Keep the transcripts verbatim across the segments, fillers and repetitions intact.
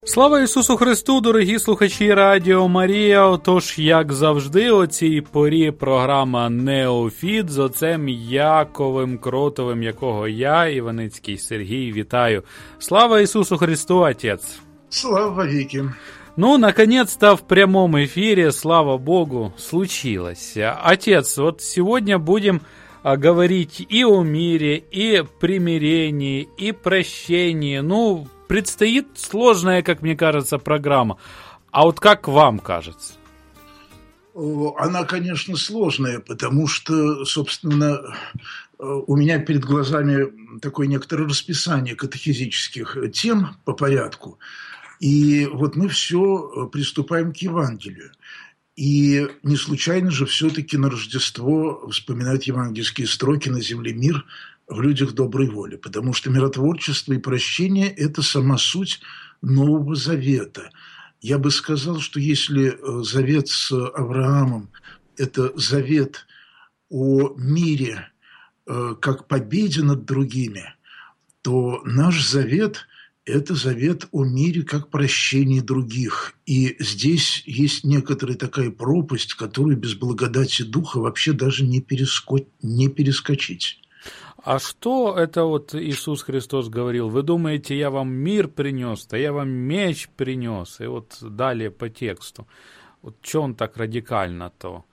Слава Ісусу Христу, дорогі слухачі Радіо Марія. Отож, як завжди, о цій порі програма «Неофіт» з отцем Яковом Кротовим, якого я, Іваницький Сергій, вітаю. Слава Ісусу Христу, Отец! Слава веки! Ну, наконец-то в прямом эфире, слава Богу, случилось. Отец, вот сегодня будем говорить и о мире, и примирении, и прощении. Ну, предстоит сложная, как мне кажется, программа. А вот как вам кажется? Она, конечно, сложная, потому что, собственно, у меня перед глазами такое некоторое расписание катехизических тем по порядку. И вот мы все приступаем к Евангелию. И не случайно же все-таки на Рождество вспоминают евангельские строки «На земле мир, в людях доброй воли», потому что миротворчество и прощение – это сама суть Нового Завета. Я бы сказал, что если завет с Авраамом – это завет о мире как победе над другими, то наш завет – это завет о мире как прощении других. И здесь есть некоторая такая пропасть, которую без благодати Духа вообще даже не, переско... не перескочить. А что это вот Иисус Христос говорил? Вы думаете, я вам мир принес, а я вам меч принес? И вот далее по тексту. Вот что он так радикально-то?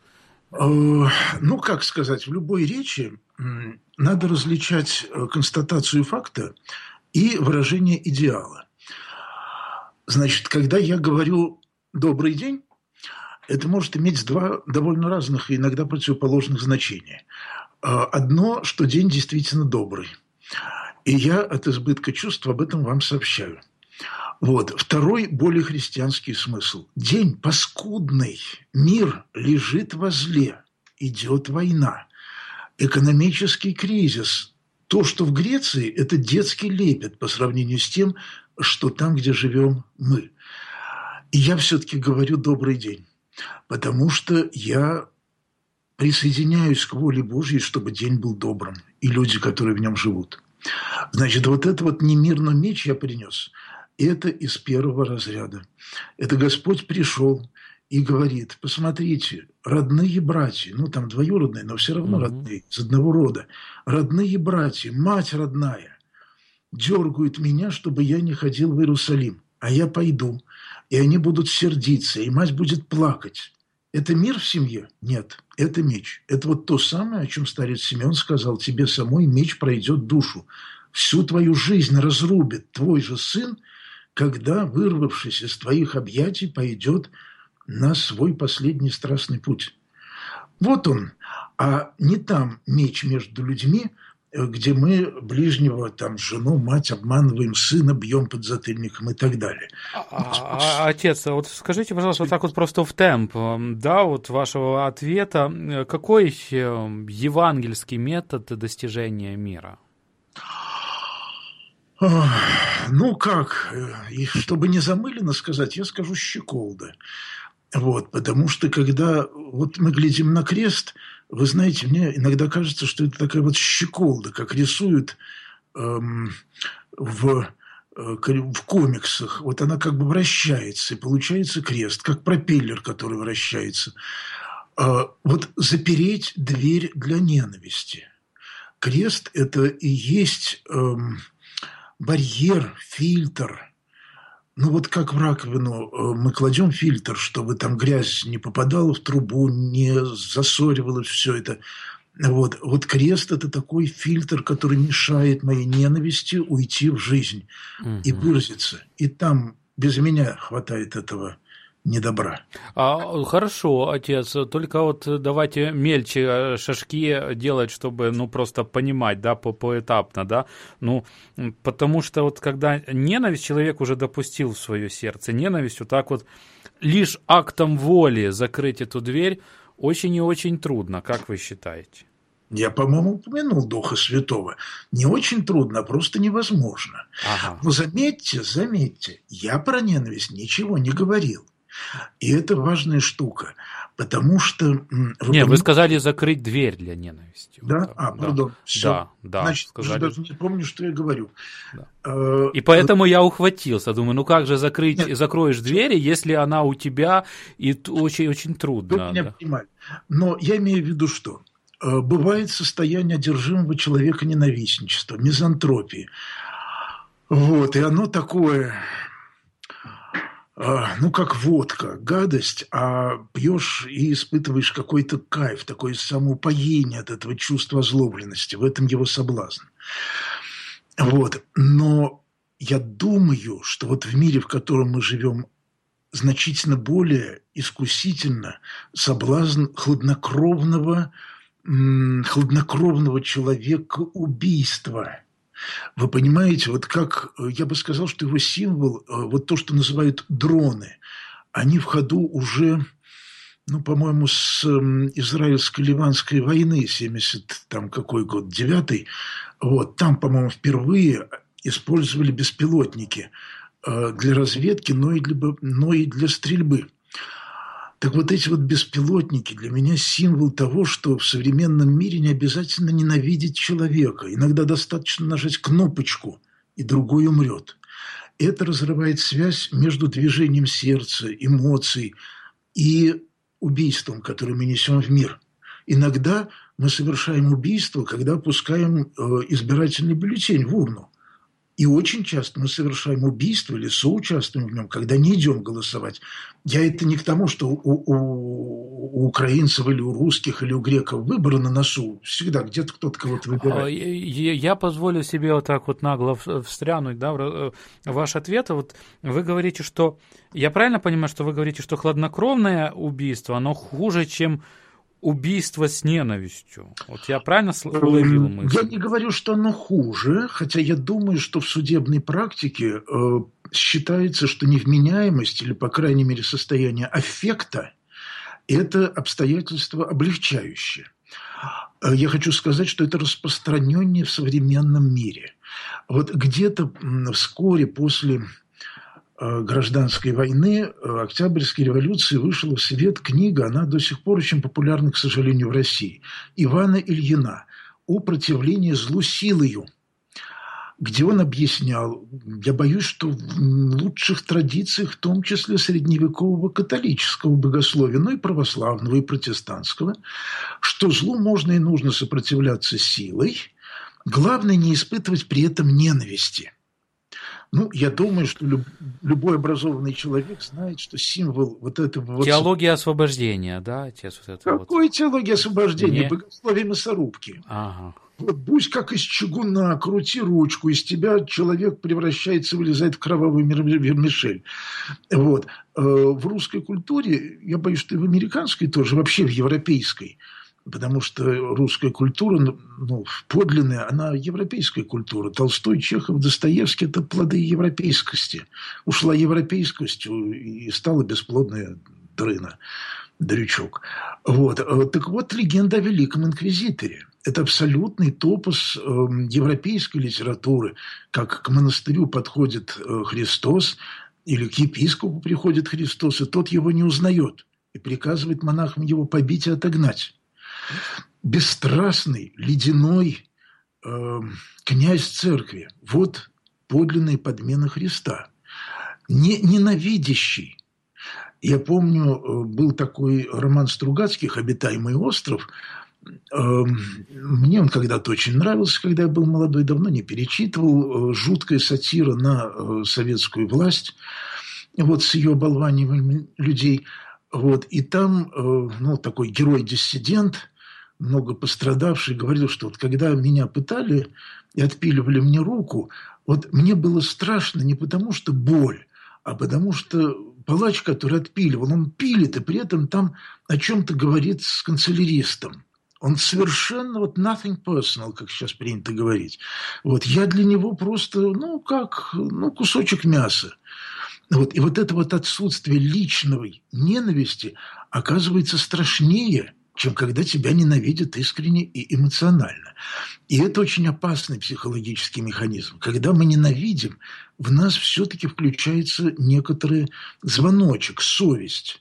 Ну, как сказать, в любой речи надо различать констатацию факта и выражение идеала. Значит, когда я говорю «добрый день», это может иметь два довольно разных и иногда противоположных значения. Одно, что день действительно добрый. И я от избытка чувств об этом вам сообщаю. Вот. Второй, более христианский смысл. День паскудный. Мир лежит возле. Идет война. Экономический кризис. То, что в Греции, это детский лепет по сравнению с тем, что там, где живем мы. И я все-таки говорю «добрый день», потому что я присоединяюсь к воле Божьей, чтобы день был добрым, и люди, которые в нем живут. Значит, вот это вот не мир, но меч я принес, это из первого разряда. Это Господь пришел и говорит: посмотрите, родные братья, ну там двоюродные, но все равно mm-hmm. родные, из одного рода, родные братья, мать родная, дергают меня, чтобы я не ходил в Иерусалим, а я пойду, и они будут сердиться, и мать будет плакать. Это мир в семье? Нет, это меч. Это вот то самое, о чем старец Симеон сказал: тебе самой меч пройдет душу, всю твою жизнь разрубит твой же сын, когда, вырвавшись из твоих объятий, пойдет на свой последний страстный путь. Вот он, а не там меч между людьми, где мы ближнего, там, жену, мать обманываем, сына бьем под затыльником и так далее. А, а, отец, вот скажите, пожалуйста, вот так вот просто в темп, да, вот вашего ответа, какой евангельский метод достижения мира? Ну как, и чтобы не замыленно сказать, я скажу щеколда. Вот, потому что когда вот мы глядим на крест, вы знаете, мне иногда кажется, что это такая вот щеколда, как рисуют эм, в, э, в комиксах. Вот она как бы вращается, и получается крест, как пропеллер, который вращается. Э, вот запереть дверь для ненависти. Крест – это и есть эм, барьер, фильтр. Ну вот как в раковину мы кладем фильтр, чтобы там грязь не попадала в трубу, не засоривалось все это. Вот, вот крест – это такой фильтр, который мешает моей ненависти уйти в жизнь угу. и выразиться. И там без меня хватает этого недобра. А, хорошо, отец, только вот давайте мельче шажки делать, чтобы, ну, просто понимать, да, по поэтапно, да, ну, потому что вот когда ненависть человек уже допустил в свое сердце, ненависть вот так вот лишь актом воли закрыть эту дверь очень и очень трудно, как вы считаете? Я, по-моему, упомянул Духа Святого. Не очень трудно, а просто невозможно. Ага. Но заметьте, заметьте, я про ненависть ничего не говорил. И это важная штука. Потому что... Вы Не, вы сказали закрыть дверь для ненависти. Да? Вот а, пардон. Да, Все. да. да Значит, сказали... уже даже не помню, что я говорю. Да. И поэтому я ухватился. Думаю, ну как же закрыть, Нет, закроешь двери, если она у тебя, и очень-очень трудно. Вы меня да. понимаете. Но я имею в виду, что бывает состояние одержимого человека ненавистничества, мизантропии. Вот, и оно такое... ну, как водка, гадость, а пьешь и испытываешь какой-то кайф, такое самоупоение от этого чувства озлобленности. В этом его соблазн. Вот. Но я думаю, что вот в мире, в котором мы живем, значительно более искусительно соблазн хладнокровного, хладнокровного человека убийства. Вы понимаете, вот как, я бы сказал, что его символ, вот то, что называют дроны, они в ходу уже, ну, по-моему, с израильско-ливанской войны, семьдесят, там, какой год, девятый, вот, там, по-моему, впервые использовали беспилотники для разведки, но и для, но и для стрельбы. Так вот эти вот беспилотники для меня символ того, что в современном мире не обязательно ненавидеть человека. Иногда достаточно нажать кнопочку, и другой умрет. Это разрывает связь между движением сердца, эмоций и убийством, которое мы несем в мир. Иногда мы совершаем убийство, когда опускаем избирательный бюллетень в урну. И очень часто мы совершаем убийство или соучаствуем в нем, когда не идем голосовать. Я это не к тому, что у, у, у украинцев или у русских или у греков выборы на носу. Всегда где-то кто-то кого-то выбирает. Я, я позволю себе вот так вот нагло встрянуть, да, в ваш ответ. Вот вы говорите, что... Я правильно понимаю, что вы говорите, что хладнокровное убийство, оно хуже, чем... убийство с ненавистью. Вот я правильно уловил мысль? Я не говорю, что оно хуже, хотя я думаю, что в судебной практике э, считается, что невменяемость или, по крайней мере, состояние аффекта – это обстоятельство облегчающее. Я хочу сказать, что это распространение в современном мире. Вот где-то вскоре после гражданской войны, Октябрьской революции вышла в свет книга, она до сих пор очень популярна, к сожалению, в России, Ивана Ильина «О противлении злу силою», где он объяснял, я боюсь, что в лучших традициях, в том числе средневекового католического богословия, но и православного, и протестантского, что злу можно и нужно сопротивляться силой, главное не испытывать при этом ненависти. Ну, я думаю, что люб, любой образованный человек знает, что символ вот этого... Теология вот... освобождения, да, отец? Вот это Какой вот... теология освобождения? Не... Богословие мясорубки. Ага. Вот будь как из чугуна, крути ручку, из тебя человек превращается, вылезает в кровавый вермишель. Вот. В русской культуре, я боюсь, что и в американской тоже, вообще в европейской, потому что русская культура, ну, подлинная, она европейская культура. Толстой, Чехов, Достоевский – это плоды европейскости. Ушла европейскостью и стала бесплодная дрына, дрючок. Вот. Так вот, легенда о Великом Инквизиторе. Это абсолютный топос европейской литературы. Как к монастырю подходит Христос, или к епископу приходит Христос, и тот его не узнает, и приказывает монахам его побить и отогнать. Бесстрастный, ледяной э, князь церкви. Вот подлинная подмена Христа. Не, ненавидящий. Я помню, был такой роман Стругацких «Обитаемый остров». Э, мне он когда-то очень нравился, когда я был молодой, давно не перечитывал. Жуткая сатира на советскую власть, вот с ее оболваниванием людей. Вот. И там э, ну, такой герой-диссидент, много пострадавший, говорил, что вот когда меня пытали и отпиливали мне руку, вот мне было страшно не потому, что боль, а потому что палач, который отпиливал, он пилит, и при этом там о чем-то говорит с канцеляристом. Он совершенно вот nothing personal, как сейчас принято говорить. Вот я для него просто, ну, как, ну, кусочек мяса. Вот. И вот это вот отсутствие личной ненависти оказывается страшнее, чем когда тебя ненавидят искренне и эмоционально. И это очень опасный психологический механизм. Когда мы ненавидим, в нас все-таки включается некоторый звоночек, совесть.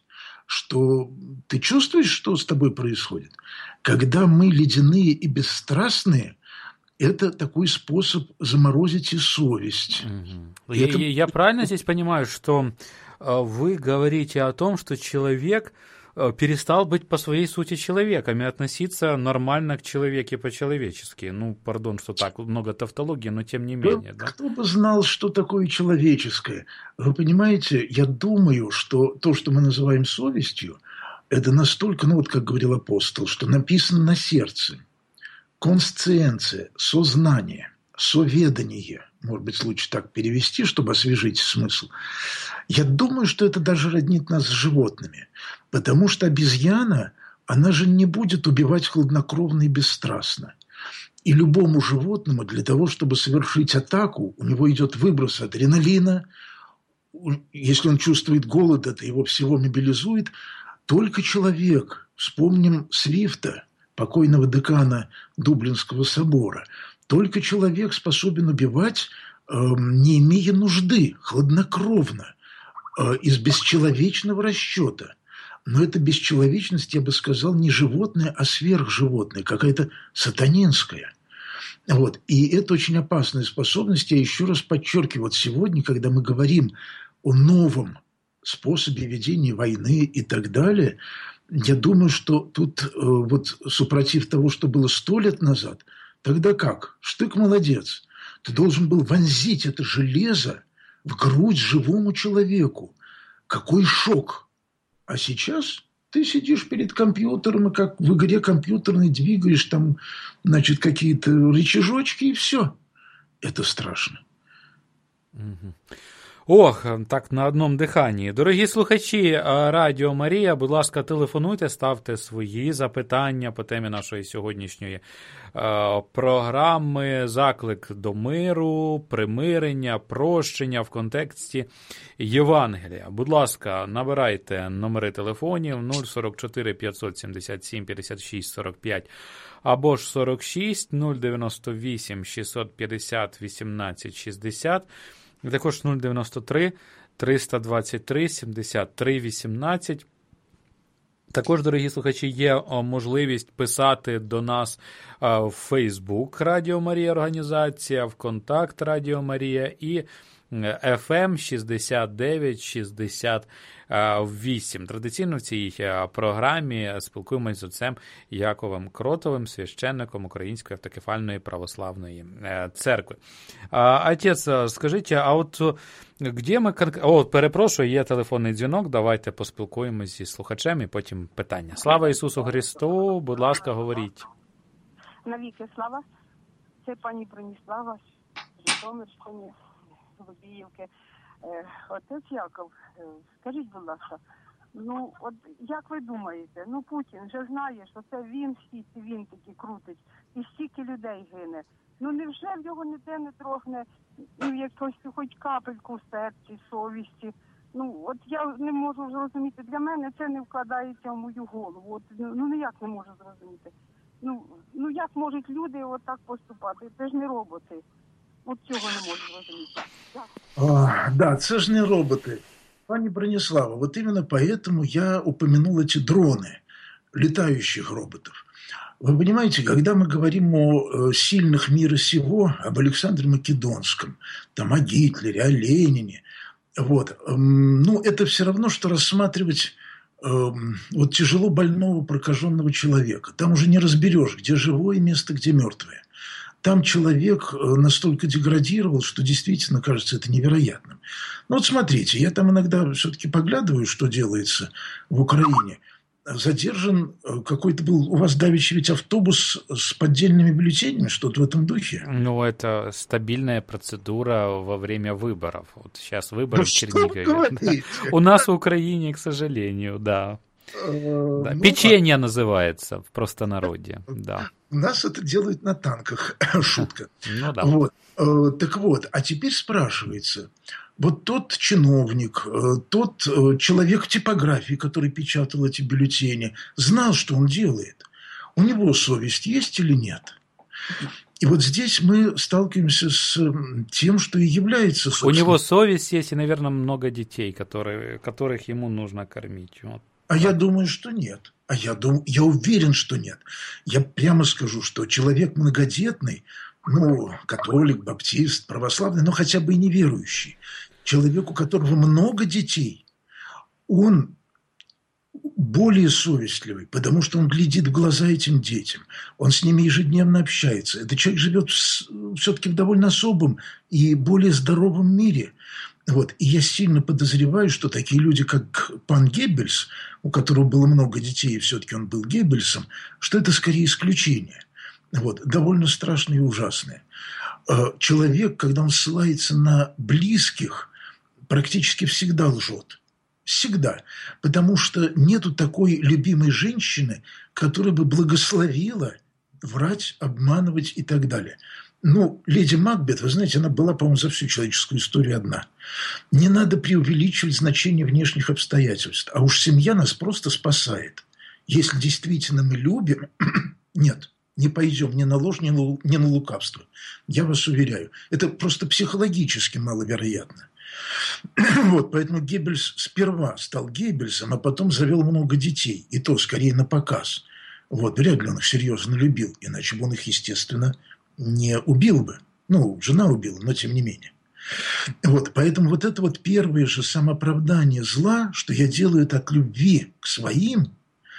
что ты чувствуешь, что с тобой происходит. Когда мы ледяные и бесстрастные, это такой способ заморозить и совесть. Угу. Я, это... я правильно здесь понимаю, что вы говорите о том, что человек перестал быть по своей сути человеком и относиться нормально к человеку по-человечески. Ну, пардон, что так много тавтологии, но тем не менее. Ну, да? Кто бы знал, что такое человеческое? Вы понимаете, я думаю, что то, что мы называем совестью, это настолько, ну вот как говорил апостол, что написано на сердце. Консциенция, сознание, соведание, может быть, лучше так перевести, чтобы освежить смысл. Я думаю, что это даже роднит нас с животными, потому что обезьяна, она же не будет убивать хладнокровно и бесстрастно. И любому животному для того, чтобы совершить атаку, у него идет выброс адреналина. Если он чувствует голод, это его всего мобилизует. Только человек, вспомним Свифта, покойного декана Дублинского собора, только человек способен убивать, э, не имея нужды, хладнокровно, э, из бесчеловечного расчета. Но эта бесчеловечность, я бы сказал, не животное, а сверхживотное, какая-то сатанинская. Вот. И это очень опасная способность. Я еще раз подчеркиваю, вот сегодня, когда мы говорим о новом способе ведения войны и так далее, я думаю, что тут э, вот супротив того, что было сто лет назад, тогда как? Штык молодец. Ты должен был вонзить это железо в грудь живому человеку. Какой шок! А сейчас ты сидишь перед компьютером и как в игре компьютерной двигаешь там, значит, какие-то рычажочки и все. Это страшно. Mm-hmm. Ох, так на одному диханні. Дорогі слухачі Радіо Марія, будь ласка, телефонуйте, ставте свої запитання по темі нашої сьогоднішньої е, програми. Заклик до миру, примирення, прощення в контексті Євангелія. Будь ласка, набирайте номери телефонів нуль сорок чотири п'ятсот сімдесят сім п'ятдесят шість сорок п'ять або ж сорок шість нуль дев'яносто вісім шістсот п'ятдесят вісімнадцять шістдесят. І також нуль дев'яносто три триста двадцять три сімдесят три вісімнадцять. Також, дорогі слухачі, є можливість писати до нас в Фейсбук Радіо Марія організація, в Контакт Радіо Марія і еф ем шістдесят дев'ять шістдесят вісім. Традиційно в цій програмі спілкуємось з отцем Яковом Кротовим, священником Української автокефальної православної церкви. Отець, скажіть, а от де ми... О, перепрошую, є телефонний дзвінок, давайте поспілкуємось зі слухачем і потім питання. Слава Ісусу Христу, будь ласка, говоріть. Навіки слава. Це пані Броніслава з Житомирщини. Лобіївки. Отець Яков, скажіть, будь ласка, ну, от як ви думаєте, ну, Путін вже знає, що це він всі ці вінтики крутить, і стільки людей гине. Ну, невже в його ніде не трохне, ну, якось хоч капельку в серці, совісті? Ну, от я не можу зрозуміти, для мене це не вкладається в мою голову, от, ну, ніяк не можу зрозуміти. Ну, ну, як можуть люди отак поступати? Це ж не роботи. От цього не можу зрозуміти. А, да, це ж не роботы. Пани Бронислава, вот именно поэтому я упомянул эти дроны, летающих роботов. Вы понимаете, когда мы говорим о сильных мира сего, об Александре Македонском, там, о Гитлере, о Ленине, вот, ну, это все равно, что рассматривать вот тяжело больного, прокаженного человека. Там уже не разберешь, где живое место, где мертвое. Там человек настолько деградировал, что действительно кажется это невероятным. Ну вот смотрите, я там иногда все-таки поглядываю, что делается в Украине. Задержан какой-то был у вас давеча ведь автобус с поддельными бюллетенями, что-то в этом духе. Ну, это стабильная процедура во время выборов. Вот сейчас выборы да в Чернигове. Да. У нас в Украине, к сожалению, да. Да. Ну, Печенье а... называется в простонародье, да. У нас это делают на танках, шутка. Ну да. Вот. Так вот, а теперь спрашивается, вот тот чиновник, тот человек в типографии, который печатал эти бюллетени, знал, что он делает. У него совесть есть или нет? И вот здесь мы сталкиваемся с тем, что и является... У него совесть есть, и, наверное, много детей, которые, которых ему нужно кормить. Вот. А я думаю, что нет. А я, дум... я уверен, что нет. Я прямо скажу, что человек многодетный, ну, католик, баптист, православный, но хотя бы и неверующий, человек, у которого много детей, он более совестливый, потому что он глядит в глаза этим детям, он с ними ежедневно общается. Этот человек живет все-таки в довольно особом и более здоровом мире. Вот. И я сильно подозреваю, что такие люди, как пан Геббельс, у которого было много детей, и все-таки он был Геббельсом, что это скорее исключение. Вот. Довольно страшное и ужасное. Человек, когда он ссылается на близких, практически всегда лжет. Всегда. Потому что нету такой любимой женщины, которая бы благословила врать, обманывать и так далее. Ну, леди Макбет, вы знаете, она была, по-моему, за всю человеческую историю одна. Не надо преувеличивать значение внешних обстоятельств. А уж семья нас просто спасает. Если действительно мы любим, нет, не пойдем ни на ложь, ни на, ни на лукавство. Я вас уверяю. Это просто психологически маловероятно. Вот, поэтому Геббельс сперва стал Геббельсом, а потом завел много детей. И то скорее на показ. Вот, вряд ли он их серьезно любил. Иначе бы он их, естественно, не убил бы. Ну, жена убила, но тем не менее. Вот, поэтому вот это вот первое же самооправдание зла, что я делаю это от любви к своим.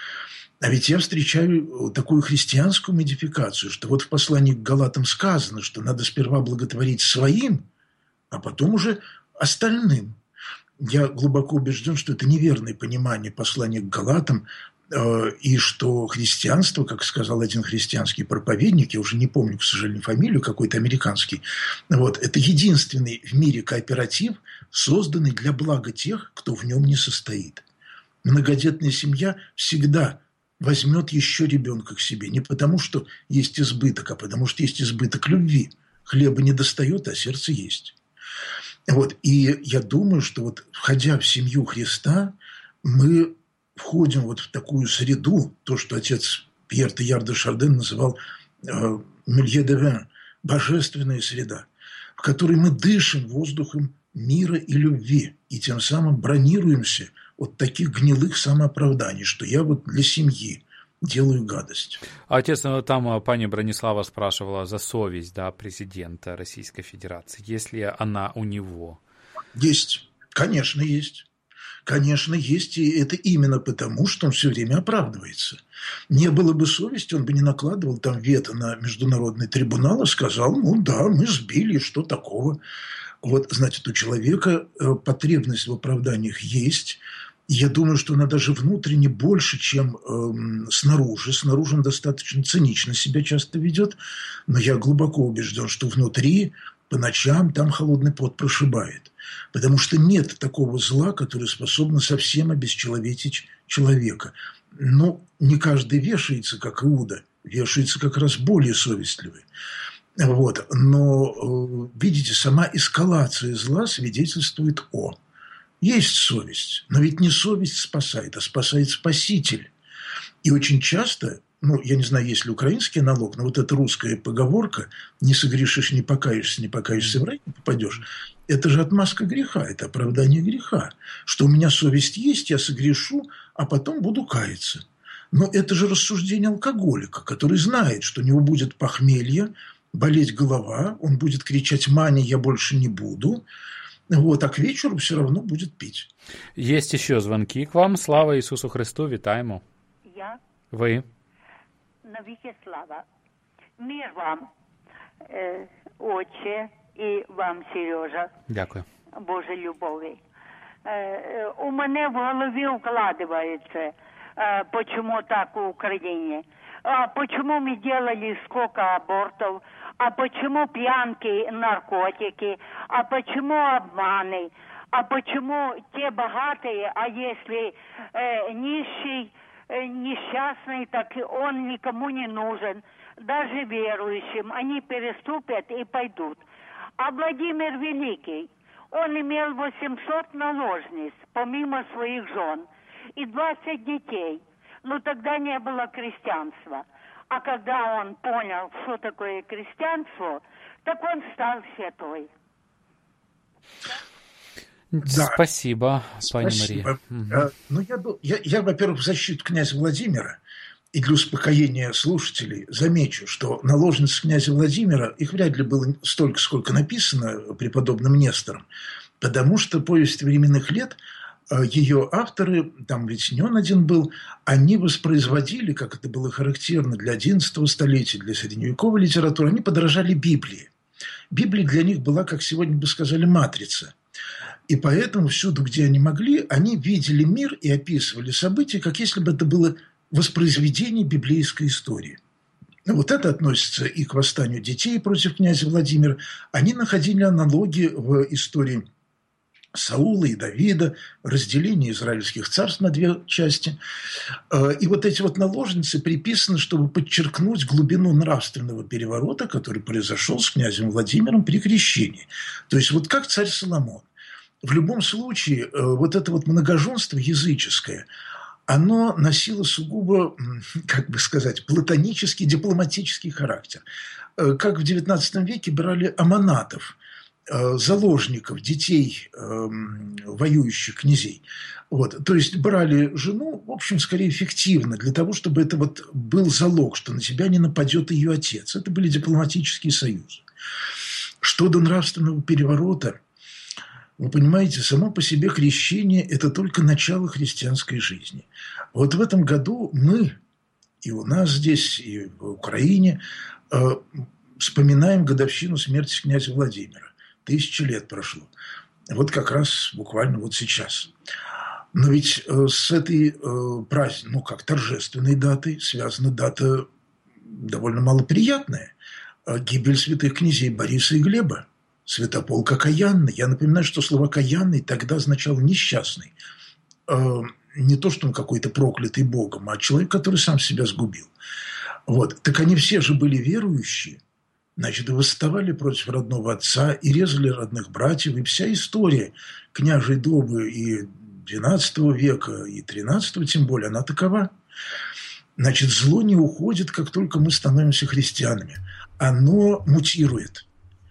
А ведь я встречаю такую христианскую модификацию, что вот в послании к Галатам сказано, что надо сперва благотворить своим, а потом уже остальным. Я глубоко убежден, что это неверное понимание послания к Галатам, э, и что христианство, как сказал один христианский проповедник, я уже не помню, к сожалению, фамилию, какой-то американский, вот, это единственный в мире кооператив, созданный для блага тех, кто в нем не состоит. Многодетная семья всегда возьмет еще ребенка к себе, не потому что есть избыток, а потому что есть избыток любви. Хлеба не достает, а сердце есть. Вот. И я думаю, что вот входя в семью Христа, мы входим вот в такую среду, то, что отец Пьер Тейлор де Шарден называл э, «милье де вин», божественная среда, в которой мы дышим воздухом мира и любви, и тем самым бронируемся от таких гнилых самооправданий, что я вот для семьи делаю гадость. А отец, там пани Бронислава спрашивала за совесть, да, президента Российской Федерации. Есть ли она у него? Есть. Конечно, есть. Конечно, есть. И это именно потому, что он все время оправдывается. Не было бы совести, он бы не накладывал там вето на международный трибунал и сказал, ну да, мы сбили, что такого. Вот, значит, у человека потребность в оправданиях есть. Я думаю, что она даже внутренне больше, чем э, снаружи. Снаружи он достаточно цинично себя часто ведет, но я глубоко убежден, что внутри по ночам там холодный пот прошибает. Потому что нет такого зла, которое способно совсем обесчеловечить человека. Но не каждый вешается, как Иуда, вешается как раз более совестливый. Вот. Но, видите, сама эскалация зла свидетельствует о... Есть совесть, но ведь не совесть спасает, а спасает Спаситель. И очень часто, ну, я не знаю, есть ли украинский аналог, но вот эта русская поговорка «не согрешишь, не покаешься, не покаешься, в рай не попадешь», это же отмазка греха, это оправдание греха. Что у меня совесть есть, я согрешу, а потом буду каяться. Но это же рассуждение алкоголика, который знает, что у него будет похмелье, болеть голова, он будет кричать «Маня, я больше не буду». Вот, а к вечеру все равно будет пить. Есть еще звонки к вам. Слава Ісусу Христу, вітаємо. Я? Ви? Навіки слава. Мир вам, е, Отче, і вам, Сережа. Дякую. Боже любові. Е, е, у мене в голові укладывается, е, почему так в Украине. А почему мы делали сколько абортов, а почему пьянки, наркотики, а почему обманы, а почему те богатые, а если э, нищий, э, несчастный, так он никому не нужен, даже верующим, они переступят и пойдут. А Владимир Великий, он имел восемьсот наложниц, помимо своих жен, и двадцать детей. Ну, тогда не было крестьянства. А когда он понял, что такое крестьянство, так он стал святой. Да. Спасибо, пани Спасибо. Мария. Угу. Ну, я, я, я, во-первых, в защиту князя Владимира и для успокоения слушателей замечу, что наложниц князя Владимира, их вряд ли было столько, сколько написано преподобным Нестором, потому что «Повесть временных лет», ее авторы, там ведь не он один был, они воспроизводили, как это было характерно для одиннадцатого столетия, для средневековой литературы, они подражали Библии. Библия для них была, как сегодня бы сказали, матрица. И поэтому всюду, где они могли, они видели мир и описывали события, как если бы это было воспроизведение библейской истории. Вот это относится и к восстанию детей против князя Владимира. Они находили аналогии в истории Саула и Давида, разделение израильских царств на две части. И вот эти вот наложницы приписаны, чтобы подчеркнуть глубину нравственного переворота, который произошел с князем Владимиром при крещении. То есть вот как царь Соломон. В любом случае, вот это вот многоженство языческое, оно носило сугубо, как бы сказать, платонический, дипломатический характер. Как в девятнадцатом веке брали аманатов, заложников, детей воюющих князей. Вот. То есть брали жену, в общем, скорее фиктивно, для того, чтобы это вот был залог, что на тебя не нападет ее отец. Это были дипломатические союзы. Что до нравственного переворота, вы понимаете, само по себе крещение – это только начало христианской жизни. Вот в этом году мы, и у нас здесь, и в Украине, вспоминаем годовщину смерти князя Владимира. Тысячи лет прошло. Вот как раз буквально вот сейчас. Но ведь с этой праздничной, ну как торжественной датой связана дата довольно малоприятная. Гибель святых князей Бориса и Глеба. Святополк окаянный. Я напоминаю, что слово «окаянный» тогда означало «несчастный». Не то, что он какой-то проклятый Богом, а человек, который сам себя сгубил. Вот. Так они все же были верующие. Значит, восставали против родного отца и резали родных братьев. И вся история княжей добы и двенадцатого века, и тринадцатого тем более, она такова. Значит, зло не уходит, как только мы становимся христианами. Оно мутирует.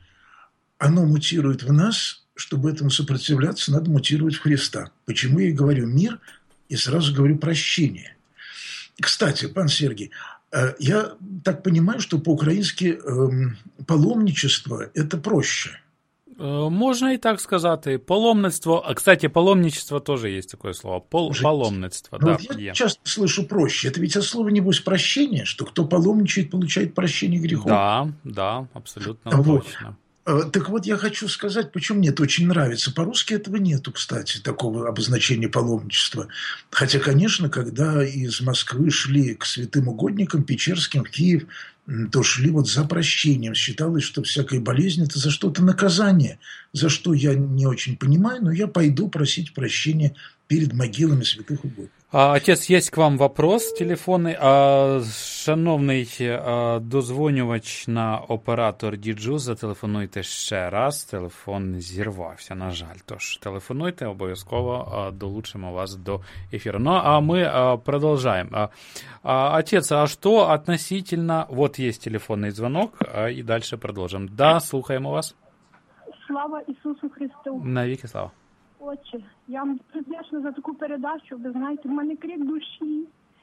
Оно мутирует в нас. Чтобы этому сопротивляться, надо мутировать в Христа. Почему я и говорю мир, и сразу говорю прощение. Кстати, пан Сергий, я так понимаю, что по-украински паломничество – это проще. Можна і так сказати. Паломництво, а, кстати, паломничество тоже есть такое слово. Пол, паломництво, да. Вот я часто слышу проще. Это ведь от слова, небось, прощение, что кто паломничает, получает прощение грехов. Да, да, абсолютно вот. Точно. Так вот, я хочу сказать, почему мне это очень нравится. По-русски этого нету, кстати, такого обозначения паломничества. Хотя, конечно, когда из Москвы шли к святым угодникам Печерским в Киев, то шли вот за прощением. Считалось, что всякая болезнь – это за что-то наказание, за что я не очень понимаю, но я пойду просить прощения перед могилами святых угодников. А, отець, є к вам вопрос телефонний. А, шановний а, дозвонювач на оператор Діджу, зателефонуйте ще раз. Телефон зірвався, на жаль. Тож телефонуйте, обов'язково а, долучимо вас до ефіру. Ну, а мы а, продолжаем. А, а, отец, а что относительно... Вот есть телефонный звонок, а, и дальше продолжим. Да, слухаємо вас. Слава Ісусу Христу. Навіки слава. Отче, я вам дуже вдячна за таку передачу. Ви знаєте, в мене крик душі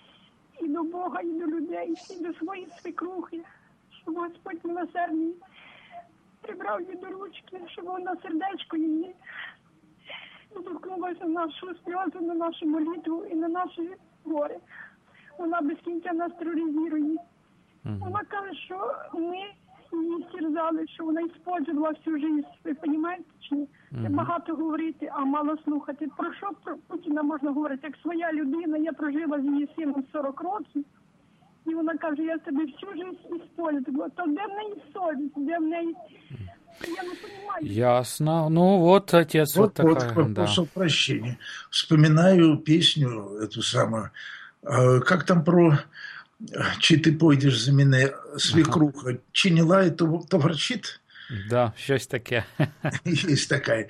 і до Бога, і до людей, і до своєї свекрухи, щоб Господь милосердний прибрав її до ручки, щоб вона сердечко її доторкнулася на нашу сльозу, на нашу молитву і на наші гори. Вона без кінця нас тероризує. Вона каже, що ми її стерзали, що вона использувала всю життя. Ви розумієте чи ні? Це багато говорити, а мало слухати. Про що про Путіна можна говорити? Як своя людина, я прожила з її сином сорок років, і вона каже, я тебе всю життя использувала. То де в неї совість, де в неї... Я не понимаю. Ясно. Ну вот, отец, вот, вот такая. Вот, прошу да. прощения. Вспоминаю песню эту самую. Как там про... Чи ти пойдеш за мене, свекруха, ага. Чи не лає, то, то ворчит? Да, щось таке. Есть такая.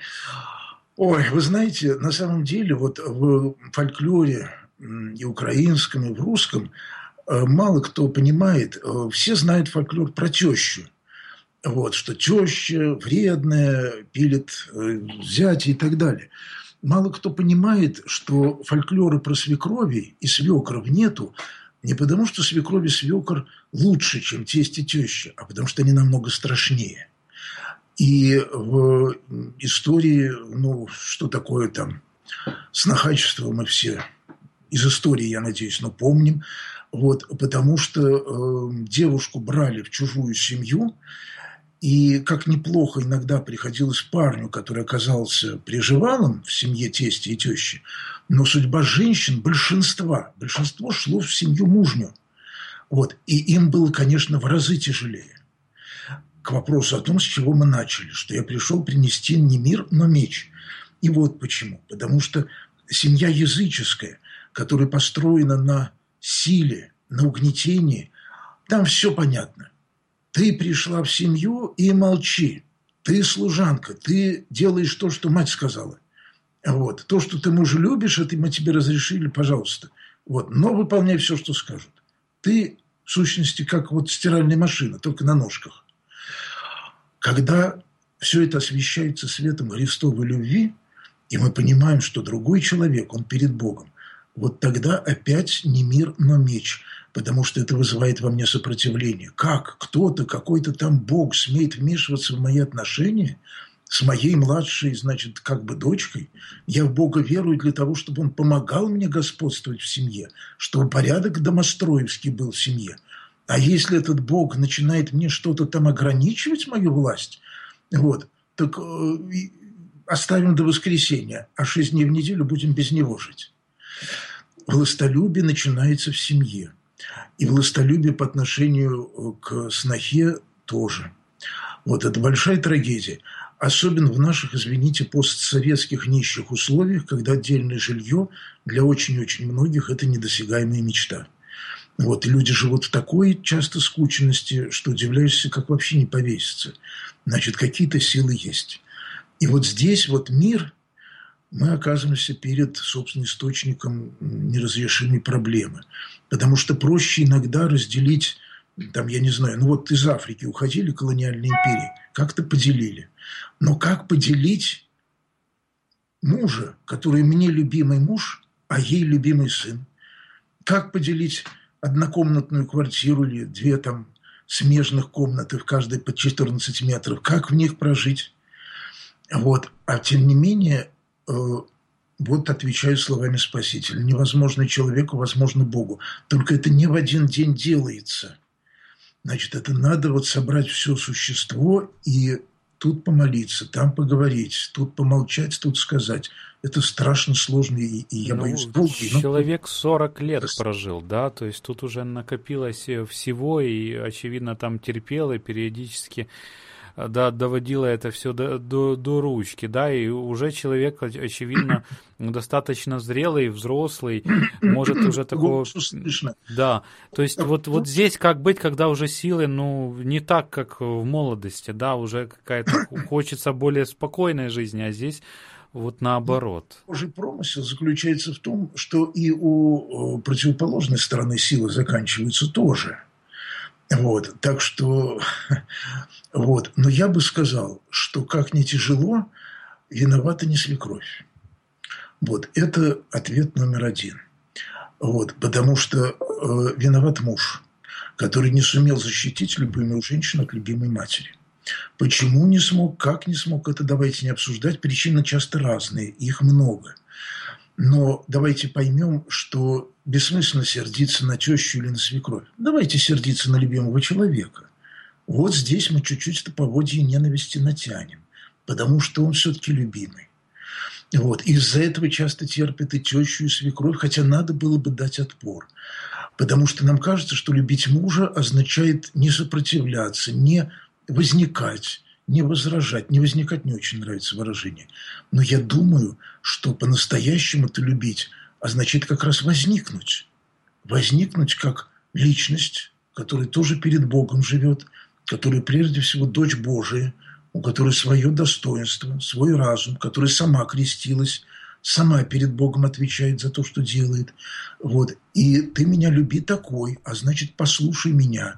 Ой, вы знаете, на самом деле, вот в фольклоре и украинском, и в русском мало кто понимает, все знают фольклор про тещу. Вот, что теща вредная, пилит зятя и так далее. Мало кто понимает, что фольклора про свекрови и свекров нету не потому, что свекровь и свекр лучше, чем тесть и теща, а потому что они намного страшнее. И в истории, ну, что такое там снохачество, мы все из истории, я надеюсь, но помним. Вот, потому что э, девушку брали в чужую семью, и как неплохо иногда приходилось парню, который оказался приживалым в семье тестя и тещи, но судьба женщин, большинства, большинство шло в семью мужню. Вот, и им было, конечно, в разы тяжелее. К вопросу о том, с чего мы начали, что я пришел принести не мир, но меч. И вот почему. Потому что семья языческая, которая построена на силе, на угнетении, там все понятно. Ты пришла в семью и молчи. Ты служанка, ты делаешь то, что мать сказала. Вот. То, что ты мужа любишь, это мы тебе разрешили, пожалуйста. Вот. Но выполняй все, что скажут. Ты, в сущности, как вот стиральная машина, только на ножках. Когда все это освещается светом Христовой любви, и мы понимаем, что другой человек, он перед Богом, вот тогда опять не мир, но меч, потому что это вызывает во мне сопротивление. Как кто-то, какой-то там Бог смеет вмешиваться в мои отношения с моей младшей, значит, как бы дочкой? Я в Бога верую для того, чтобы Он помогал мне господствовать в семье, чтобы порядок домостроевский был в семье. А если этот Бог начинает мне что-то там ограничивать, мою власть, вот, так э, оставим до воскресенья, а шесть дней в неделю будем без него жить. Властолюбие начинается в семье. И властолюбие по отношению к снохе тоже. Вот это большая трагедия. Особенно в наших, извините, постсоветских нищих условиях, когда отдельное жилье для очень-очень многих – это недосягаемая мечта. Вот, и люди живут в такой часто скученности, что удивляешься, как вообще не повеситься. Значит, какие-то силы есть. И вот здесь вот мир, мы оказываемся перед, собственно, источником неразрешимой проблемы. Потому что проще иногда разделить, там, я не знаю, ну вот из Африки уходили колониальные империи, как-то поделили. Но как поделить мужа, который мне любимый муж, а ей любимый сын? Как поделить однокомнатную квартиру или две там смежных комнаты, в каждой по четырнадцать метров? Как в них прожить? Вот. А тем не менее, э, вот отвечаю словами Спасителя. Невозможно человеку, возможно Богу. Только это не в один день делается. Значит, это надо вот собрать все существо и тут помолиться, там поговорить, тут помолчать, тут сказать. Это страшно сложно, и, и я ну, боюсь долгий. Человек сорок лет прожил, да, то есть тут уже накопилось всего, и, очевидно, там терпел, и периодически да, доводило это все до, до, до ручки, да, и уже человек, очевидно, достаточно зрелый, взрослый, может уже такого... Да, то есть вот, вот здесь как быть, когда уже силы, ну, не так, как в молодости, да, уже какая-то хочется более спокойной жизни, а здесь вот наоборот. Божий промысел заключается в том, что и у противоположной стороны силы заканчиваются тоже. Вот, так что, вот, но я бы сказал, что как ни тяжело, виновата не свекровь. Вот, это ответ номер один. Вот, потому что э, виноват муж, который не сумел защитить любимую женщину от любимой матери. Почему не смог, как не смог, это давайте не обсуждать. Причины часто разные, их много. Но давайте поймем, что бессмысленно сердиться на тещу или на свекровь. Давайте сердиться на любимого человека. Вот здесь мы чуть-чуть по поводье ненависти натянем, потому что он все-таки любимый. Вот. Из-за этого часто терпят и тещу, и свекровь, хотя надо было бы дать отпор. Потому что нам кажется, что любить мужа означает не сопротивляться, не возникать, не возражать. Не возникать не очень нравится выражение. Но я думаю, что по-настоящему-то любить означает как раз возникнуть. Возникнуть как личность, которая тоже перед Богом живет, которая прежде всего дочь Божия, у которой свое достоинство, свой разум, которая сама крестилась, сама перед Богом отвечает за то, что делает. Вот. И ты меня люби такой, а значит, послушай меня.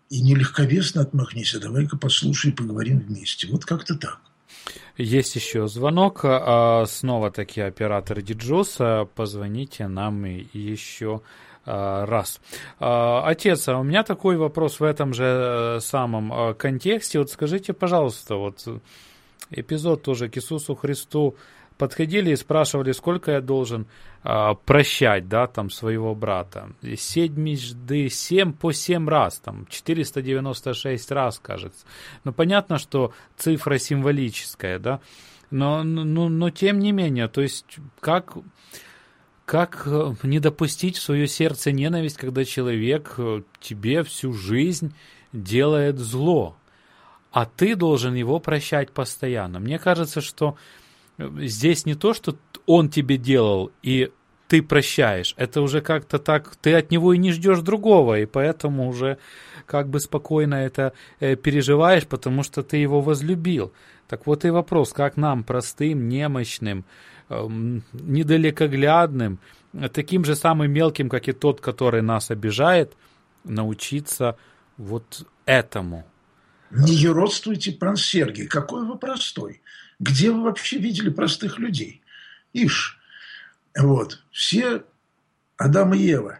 и не легковесно отмахнись, а давай-ка послушай и поговорим вместе. Вот как-то так. Есть еще звонок. Снова-таки оператор Диджос. Позвоните нам еще раз. Отец, а у меня такой вопрос в этом же самом контексте. Вот скажите, пожалуйста, вот эпизод тоже к Иисусу Христу подходили и спрашивали, сколько я должен а, прощать, да, там, своего брата. Седьмижды семь по семь раз, там, четыреста девяносто шесть раз, кажется. Ну, понятно, что цифра символическая, да, но, но, но тем не менее, то есть, как, как не допустить в свое сердце ненависть, когда человек тебе всю жизнь делает зло, а ты должен его прощать постоянно. Мне кажется, что здесь не то, что он тебе делал, и ты прощаешь. Это уже как-то так, ты от него и не ждешь другого, и поэтому уже как бы спокойно это э, переживаешь, потому что ты его возлюбил. Так вот и вопрос, как нам, простым, немощным, э, недалекоглядным, таким же самым мелким, как и тот, который нас обижает, научиться вот этому. Не юродствуйте, пан Сергий, какой вы простой. Где вы вообще видели простых людей? Ишь, вот, все Адам и Ева.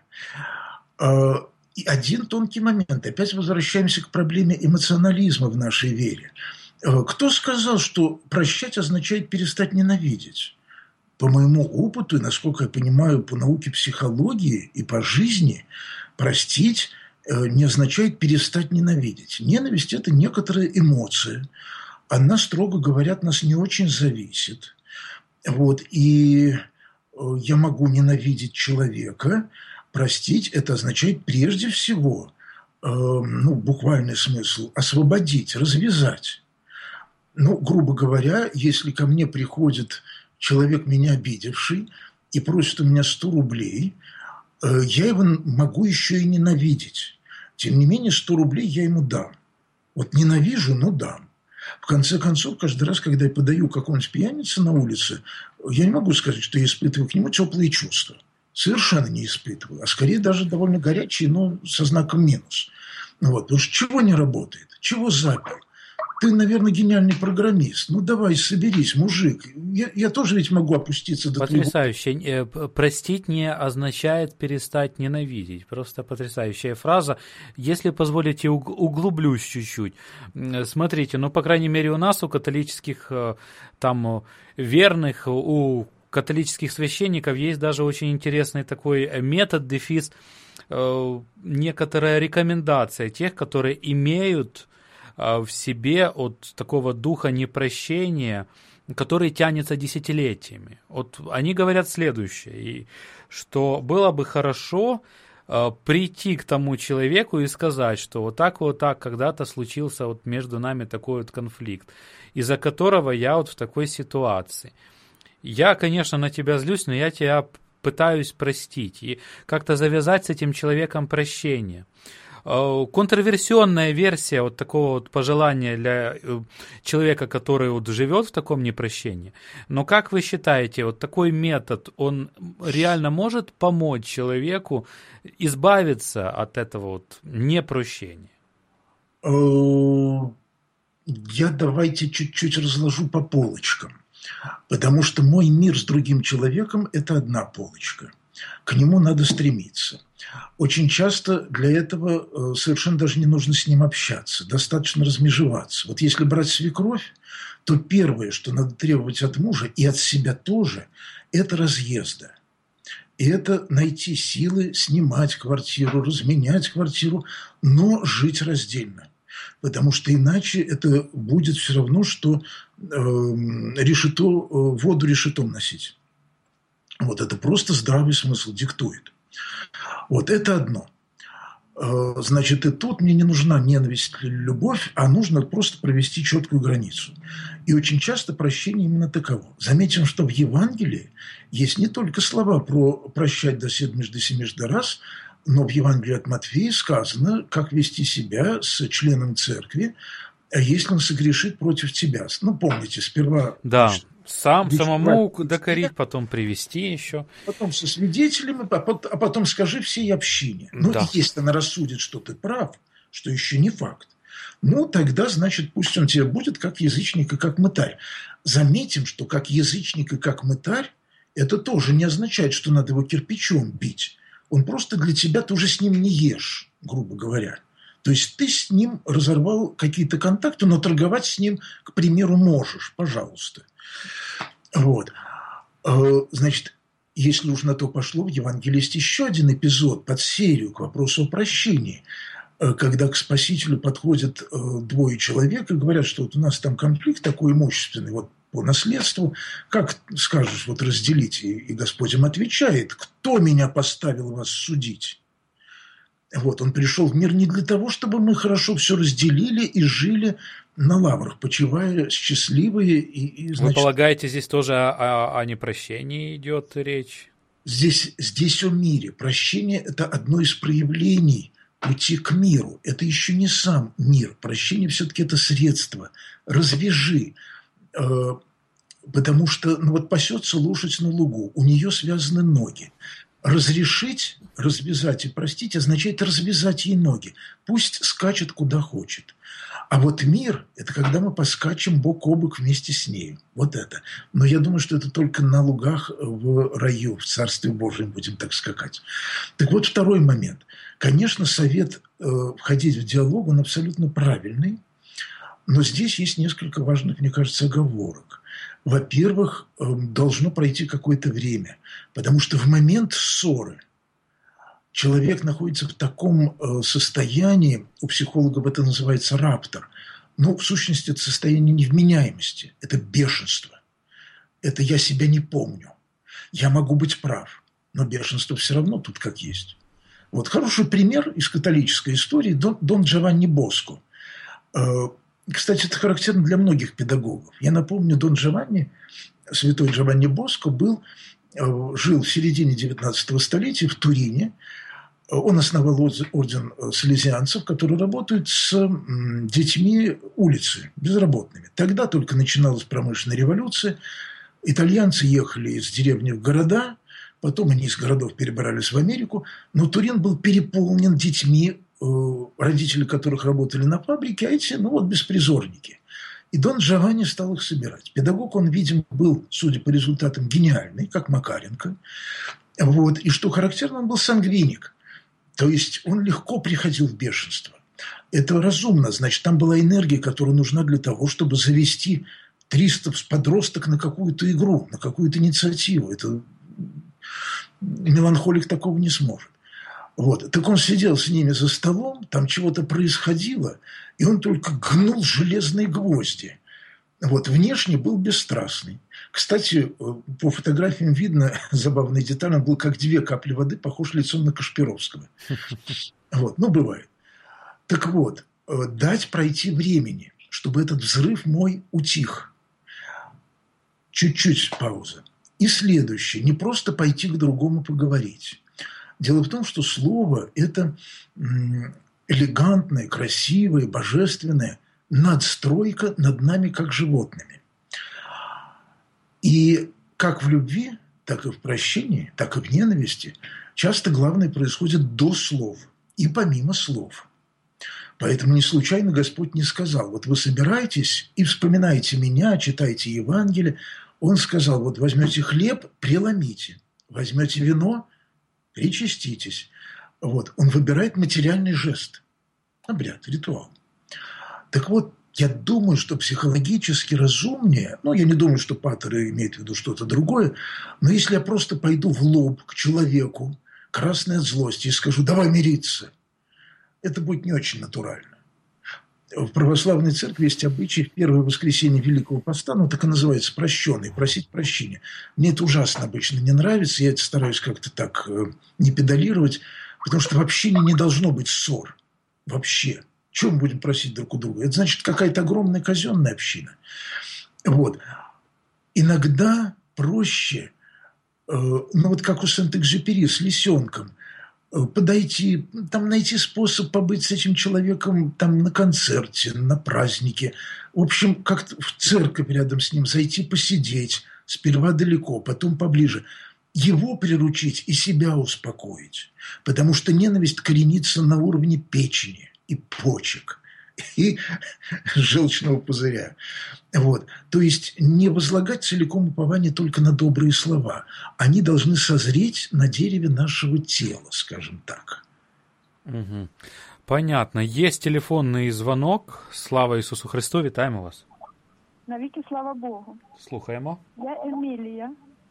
И один тонкий момент. Опять возвращаемся к проблеме эмоционализма в нашей вере. Кто сказал, что прощать означает перестать ненавидеть? По моему опыту, и, насколько я понимаю, по науке психологии и по жизни, простить не означает перестать ненавидеть. Ненависть – это некоторая эмоция. Она, строго говоря, от нас не очень зависит. Вот. И я могу ненавидеть человека. Простить – это означает прежде всего, э, ну, буквальный смысл, освободить, развязать. Ну, грубо говоря, если ко мне приходит человек, меня обидевший, и просит у меня сто рублей, э, я его могу еще и ненавидеть. Тем не менее, сто рублей я ему дам. Вот ненавижу, но дам. В конце концов, каждый раз, когда я подаю какому-нибудь пьянице на улице, я не могу сказать, что я испытываю к нему теплые чувства. Совершенно не испытываю. А скорее даже довольно горячие, но со знаком минус. Вот. Потому что чего не работает? Чего запил? Ты, наверное, гениальный программист. Ну, давай, соберись, мужик. Я, я тоже ведь могу опуститься до Потрясающе. Твоего... Простить не означает перестать ненавидеть. Просто потрясающая фраза. Если позволите, углублюсь чуть-чуть. Смотрите, ну, по крайней мере, у нас, у католических там верных, у католических священников есть даже очень интересный такой метод, дефис, некоторая рекомендация тех, которые имеют в себе от такого духа непрощения, который тянется десятилетиями. Вот они говорят следующее, и что было бы хорошо э, прийти к тому человеку и сказать, что вот так вот так когда-то случился вот между нами такой вот конфликт, из-за которого я вот в такой ситуации. Я, конечно, на тебя злюсь, но я тебя пытаюсь простить и как-то завязать с этим человеком прощение. Контроверсионная версия вот такого вот пожелания для человека, который вот живет в таком непрощении. Но как вы считаете, вот такой метод, он реально может помочь человеку избавиться от этого вот непрощения? Я давайте чуть-чуть разложу по полочкам. Потому что мой мир с другим человеком – это одна полочка. К нему надо стремиться. Очень часто для этого совершенно даже не нужно с ним общаться, достаточно размежеваться. Вот если брать свекровь, то первое, что надо требовать от мужа и от себя тоже, это разъезда. И это найти силы снимать квартиру, разменять квартиру, но жить раздельно. Потому что иначе это будет все равно, что э, решето, воду решетом носить. Вот это просто здравый смысл диктует. Вот это одно. Значит, и тут мне не нужна ненависть или любовь, а нужно просто провести четкую границу. И очень часто прощение именно таково. Заметим, что в Евангелии есть не только слова про прощать до седмижды семижды раз, но в Евангелии от Матфея сказано, как вести себя с членом церкви, если он согрешит против тебя. Ну, помните, сперва... Да. Сам, самому докорить, потом привести еще. Потом со свидетелями, а потом скажи всей общине. Ну, да. и если она рассудит, что ты прав, что еще не факт, ну, тогда, значит, пусть он тебе будет как язычник и как мытарь. Заметим, что как язычник и как мытарь, это тоже не означает, что надо его кирпичом бить. Он просто для тебя, ты уже с ним не ешь, грубо говоря. То есть ты с ним разорвал какие-то контакты, но торговать с ним, к примеру, можешь, пожалуйста. Вот. Значит, если уж на то пошло, в Евангелии есть еще один эпизод под серию к вопросу о прощении, когда к Спасителю подходят двое человек и говорят, что вот у нас там конфликт такой имущественный, вот по наследству, как скажешь, вот разделите. И Господь им отвечает: кто меня поставил вас судить? Вот, он пришел в мир не для того, чтобы мы хорошо все разделили и жили на лаврах, почивая счастливые. И, и, значит, вы полагаете, здесь тоже о, о непрощении идет речь? Здесь, здесь о мире. Прощение – это одно из проявлений пути к миру. Это еще не сам мир. Прощение все-таки это средство. Развяжи. Потому что ну вот пасется лошадь на лугу, у нее связаны ноги. Разрешить, развязать и простить означает развязать ей ноги. Пусть скачет куда хочет. А вот мир – это когда мы поскачем бок о бок вместе с ней. Вот это. Но я думаю, что это только на лугах в раю, в Царстве Божьем будем так скакать. Так вот, второй момент. Конечно, совет э, входить в диалог, он абсолютно правильный. Но здесь есть несколько важных, мне кажется, оговорок. Во-первых, должно пройти какое-то время, потому что в момент ссоры человек находится в таком состоянии, у психологов это называется раптор, но в сущности это состояние невменяемости, это бешенство, это я себя не помню, я могу быть прав, но бешенство все равно тут как есть. Вот хороший пример из католической истории Дон, Дон Джованни Боско. Кстати, это характерно для многих педагогов. Я напомню, Дон Джованни, святой Джованни Боско, был, жил в середине девятнадцатого столетия в Турине. Он основал орден салезианцев, который работает с детьми улицы, безработными. Тогда только начиналась промышленная революция. Итальянцы ехали из деревни в города, потом они из городов перебрались в Америку. Но Турин был переполнен детьми, родители которых работали на фабрике, а эти, ну вот, беспризорники. И Дон Джованни стал их собирать. Педагог, он, видимо, был, судя по результатам, гениальный, как Макаренко. Вот. И что характерно, он был сангвиник. То есть он легко приходил в бешенство. Это разумно. Значит, там была энергия, которая нужна для того, чтобы завести триста подросток на какую-то игру, на какую-то инициативу. Это меланхолик такого не сможет. Вот. Так он сидел с ними за столом, там чего-то происходило, и он только гнул железные гвозди. Вот. Внешне был бесстрастный. Кстати, по фотографиям видно, забавная деталь, он был как две капли воды, похож лицом на Кашпировского. Вот. Ну, бывает. Так вот, дать пройти времени, чтобы этот взрыв мой утих. Чуть-чуть пауза. И следующее. Не просто пойти к другому поговорить. Дело в том, что слово – это элегантное, красивое, божественное надстройка над нами, как животными. И как в любви, так и в прощении, так и в ненависти часто главное происходит до слов и помимо слов. Поэтому не случайно Господь не сказал: вот вы собираетесь и вспоминаете меня, читайте Евангелие. Он сказал: вот возьмете хлеб, преломите, возьмете вино, причаститесь. Вот. Он выбирает материальный жест. Обряд, ритуал. Так вот, я думаю, что психологически разумнее, ну, я не думаю, что патеры имеют в виду что-то другое, но если я просто пойду в лоб к человеку, красный от злости, и скажу: давай мириться, это будет не очень натурально. В православной церкви есть обычай в первое воскресенье Великого Поста, ну, так и называется, прощенный, просить прощения. Мне это ужасно обычно не нравится, я это стараюсь как-то так э, не педалировать, потому что в общине не должно быть ссор. Вообще. Чего мы будем просить друг у друга? Это значит какая-то огромная казенная община. Вот. Иногда проще, э, ну, вот как у Сент-Экзюпери с лисенком, подойти, там, найти способ побыть с этим человеком там, на концерте, на празднике. В общем, как-то в церковь рядом с ним зайти посидеть. Сперва далеко, потом поближе. Его приручить и себя успокоить. Потому что ненависть коренится на уровне печени. и почек, и желчного пузыря. Вот. То есть не возлагать целиком упование только на добрые слова. Они должны созреть на дереве нашего тела, скажем так. Угу. Понятно. Есть телефонный звонок. Слава Ісусу Христу, вітаємо вас. Навіки слава Богу. Слухаємо. Я Эмилия.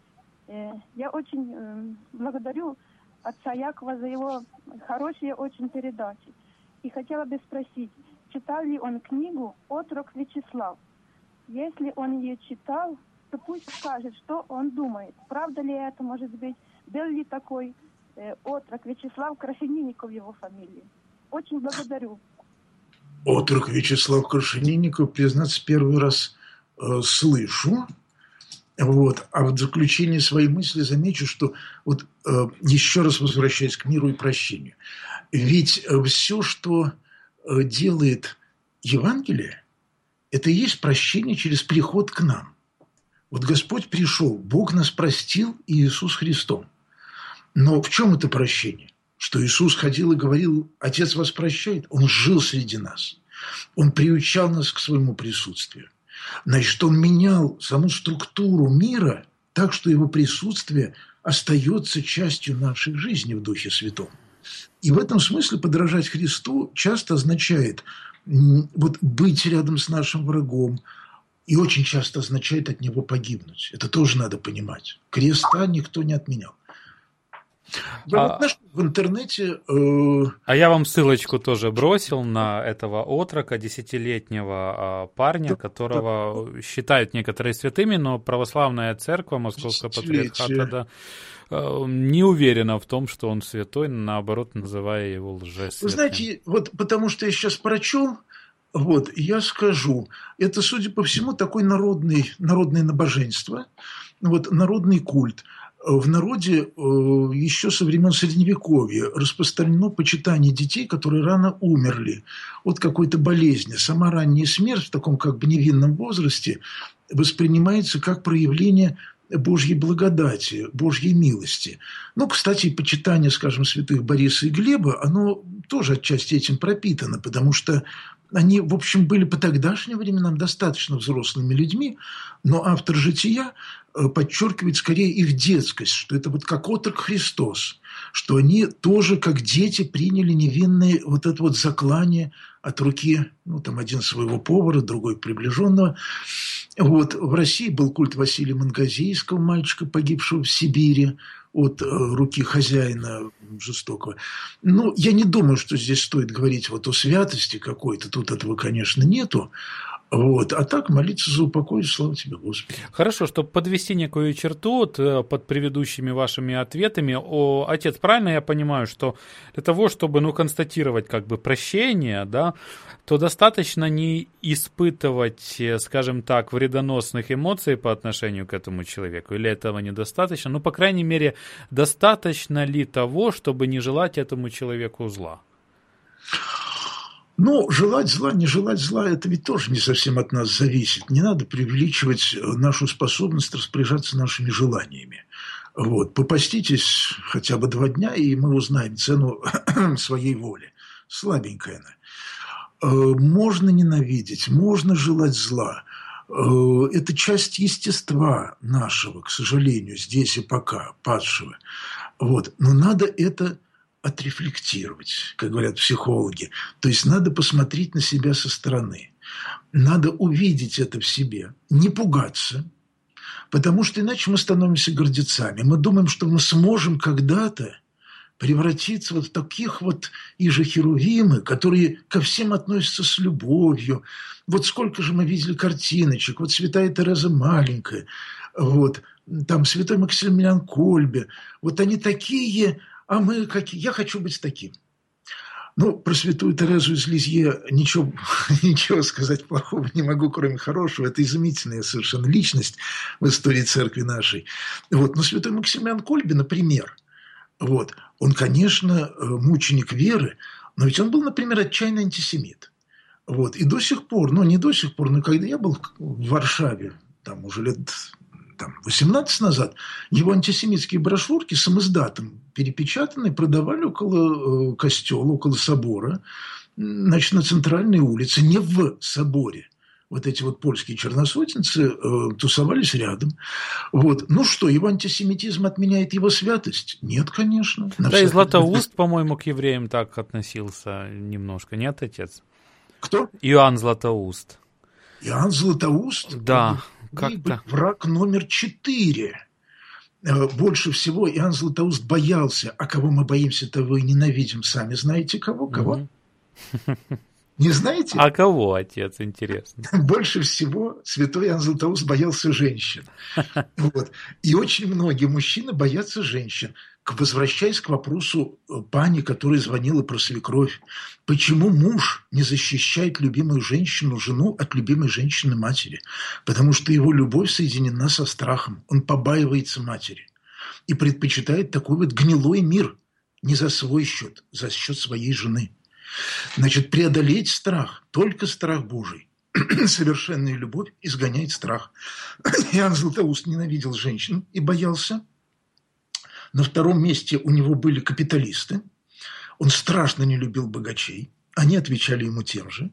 Я очень благодарю отца Якова за его хорошие очень передачи. И хотела бы спросить, читал ли он книгу «Отрок Вячеслав». Если он ее читал, то пусть скажет, что он думает. Правда ли это, может быть, был ли такой э, отрок Вячеслав Крашенинников его фамилии? Очень благодарю. Отрок Вячеслав Крашенинников, признаться, первый раз э, слышу. Вот. А в заключение своей мысли замечу, что вот э, еще раз возвращаясь к миру и прощению. Ведь э, все, что э, делает Евангелие, это и есть прощение через приход к нам. Вот Господь пришел, Бог нас простил, и Иисус Христом. Но в чем это прощение? Что Иисус ходил и говорил: «Отец вас прощает». Он жил среди нас. Он приучал нас к своему присутствию. Значит, он менял саму структуру мира так, что его присутствие остается частью нашей жизни в Духе Святом. И в этом смысле подражать Христу часто означает вот быть рядом с нашим врагом, и очень часто означает от него погибнуть. Это тоже надо понимать. Креста никто не отменял. Я а, вот наш, в интернете... Э... А я вам ссылочку тоже бросил на этого отрока, десятилетнего парня, да, которого да. считают некоторые святыми, но православная церковь Московского патриархата да, не уверена в том, что он святой, наоборот, называя его лжесвятым. Вы знаете, вот потому что я сейчас прочел, вот, я скажу, это, судя по всему, такой народный, народное набоженство, вот, народный культ. В народе еще со времен Средневековья распространено почитание детей, которые рано умерли от какой-то болезни. Сама ранняя смерть в таком как бы невинном возрасте воспринимается как проявление Божьей благодати, Божьей милости. Ну, кстати, почитание, скажем, святых Бориса и Глеба, оно тоже отчасти этим пропитано, потому что они, в общем, были по тогдашним временам достаточно взрослыми людьми, но автор «Жития» подчеркивает скорее их детскость, что это вот как отрок Христос, что они тоже, как дети, приняли невинное вот это вот заклание от руки, ну, там, один своего повара, другой приближенного. Вот. В России был культ Василия Мангазийского, мальчика, погибшего в Сибири от руки хозяина жестокого. Ну, я не думаю, что здесь стоит говорить вот о святости какой-то, тут этого, конечно, нету. Вот. А так молиться за упокой, слава тебе, Господи. Хорошо, чтобы подвести некую черту вот, под предыдущими вашими ответами. О, отец, правильно я понимаю, что для того, чтобы ну, констатировать как бы прощение, да, то достаточно не испытывать, скажем так, вредоносных эмоций по отношению к этому человеку? Или этого недостаточно? Ну, по крайней мере, достаточно ли того, чтобы не желать этому человеку зла? Ну, желать зла, не желать зла, это ведь тоже не совсем от нас зависит. Не надо преувеличивать нашу способность распоряжаться нашими желаниями. Вот. Попаститесь хотя бы два дня, и мы узнаем цену своей воли. Слабенькая она. Можно ненавидеть, можно желать зла. Это часть естества нашего, к сожалению, здесь и пока, падшего. Вот. Но надо это отрефлектировать, как говорят психологи. То есть надо посмотреть на себя со стороны. Надо увидеть это в себе, не пугаться, потому что иначе мы становимся гордецами. Мы думаем, что мы сможем когда-то превратиться вот в таких вот иже-херувимы, которые ко всем относятся с любовью. Вот сколько же мы видели картиночек. Вот святая Тереза маленькая, вот, там святой Максимилиан Кольбе. Вот они такие... А мы какие? Я хочу быть таким. Ну, про святую Терезу из Лизье ничего, ничего сказать плохого не могу, кроме хорошего. Это изумительная совершенно личность в истории церкви нашей. Вот. Но святой Максимилиан Кольбе, например, вот, он, конечно, мученик веры, но ведь он был, например, отчаянный антисемит. Вот. И до сих пор, ну, не до сих пор, но когда я был в Варшаве, там уже лет... Там, восемнадцать назад, его антисемитские брошюрки самиздатом перепечатанные продавали около э, костела, около собора. значит, на центральной улице, не в соборе. Вот эти вот польские черносотенцы э, тусовались рядом. Вот. Ну что, его антисемитизм отменяет его святость? Нет, конечно. Да и Златоуст, по-моему, к евреям так относился немножко, нет, отец? Кто? Иоанн Златоуст. Иоанн Златоуст? Да, как-то. Враг номер четыре. Больше всего Иоанн Златоуст боялся. А кого мы боимся-то, вы ненавидим сами. Знаете кого? Кого? Mm-hmm. Не знаете? А кого, отец, интересно? Больше всего святой Иоанн Златоуст боялся женщин. Вот. И очень многие мужчины боятся женщин. Возвращаясь к вопросу пани, которая звонила про свекровь. Почему муж не защищает любимую женщину, жену от любимой женщины матери? Потому что его любовь соединена со страхом. Он побаивается матери. И предпочитает такой вот гнилой мир. Не за свой счет, за счет своей жены. Значит, преодолеть страх, только страх Божий. Совершенная любовь изгоняет страх. Иоанн Златоуст ненавидел женщин и боялся. На втором месте у него были капиталисты. Он страшно не любил богачей. Они отвечали ему тем же.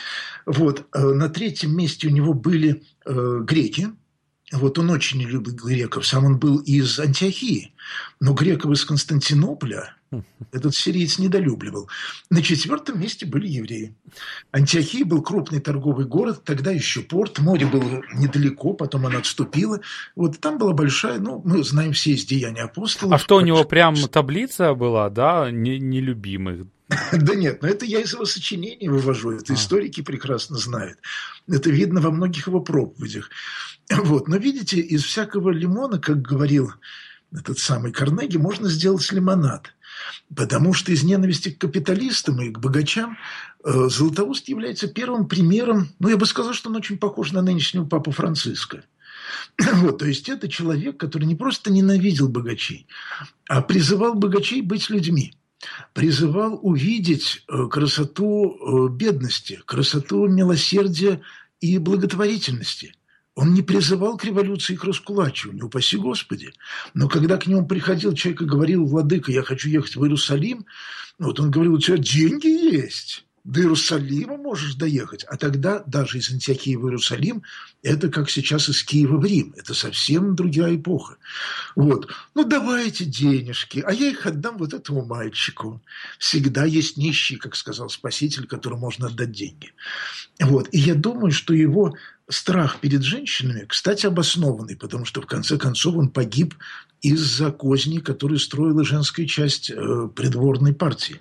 Вот. На третьем месте у него были э, греки. Вот он очень не любил греков. Сам он был из Антиохии. Но греков из Константинополя этот сириец недолюбливал. На четвертом месте были евреи. Антиохия был крупный торговый город, тогда еще порт, море было недалеко, потом оно отступило. Вот там была большая, ну, мы знаем все из деяний апостолов. А что, у него прям таблица была, да, нелюбимых? Да нет, но это я из его сочинений вывожу, это историки прекрасно знают. Это видно во многих его проповедях. Вот. Но видите, из всякого лимона, как говорил этот самый Карнеги, можно сделать лимонад. Потому что из ненависти к капиталистам и к богачам э, Златоуст является первым примером, ну, я бы сказал, что он очень похож на нынешнего папу Франциска. Вот, то есть это человек, который не просто ненавидел богачей, а призывал богачей быть людьми. Призывал увидеть э, красоту э, бедности, красоту милосердия и благотворительности. Он не призывал к революции и к раскулачиванию, упаси Господи. Но когда к нему приходил человек и говорил: владыка, я хочу ехать в Иерусалим, вот он говорил: у тебя деньги есть, до Иерусалима можешь доехать. А тогда даже из Антиохии в Иерусалим это как сейчас из Киева в Рим. Это совсем другая эпоха. Вот. Ну, давайте денежки, а я их отдам вот этому мальчику. Всегда есть нищий, как сказал Спаситель, которому можно отдать деньги. Вот. И я думаю, что его страх перед женщинами, кстати, обоснованный, потому что в конце концов он погиб из-за козней, которые строила женская часть э, придворной партии.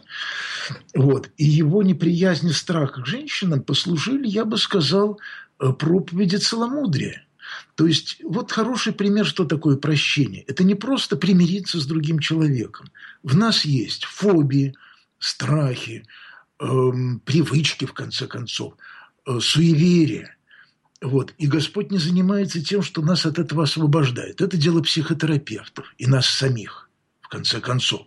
Вот. И его неприязнь и страх к женщинам послужили, я бы сказал, проповеди целомудрия. То есть вот хороший пример, что такое прощение. Это не просто примириться с другим человеком. В нас есть фобии, страхи, э, привычки, в конце концов, э, суеверия. Вот. И Господь не занимается тем, что нас от этого освобождает. Это дело психотерапевтов и нас самих, в конце концов.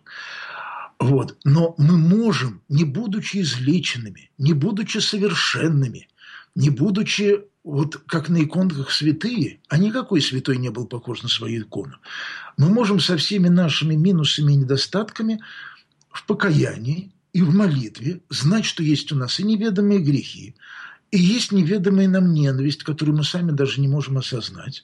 Вот. Но мы можем, не будучи излеченными, не будучи совершенными, не будучи, вот как на иконках святые, а никакой святой не был похож на свою икону, мы можем со всеми нашими минусами и недостатками в покаянии и в молитве знать, что есть у нас и неведомые грехи, и есть неведомая нам ненависть, которую мы сами даже не можем осознать,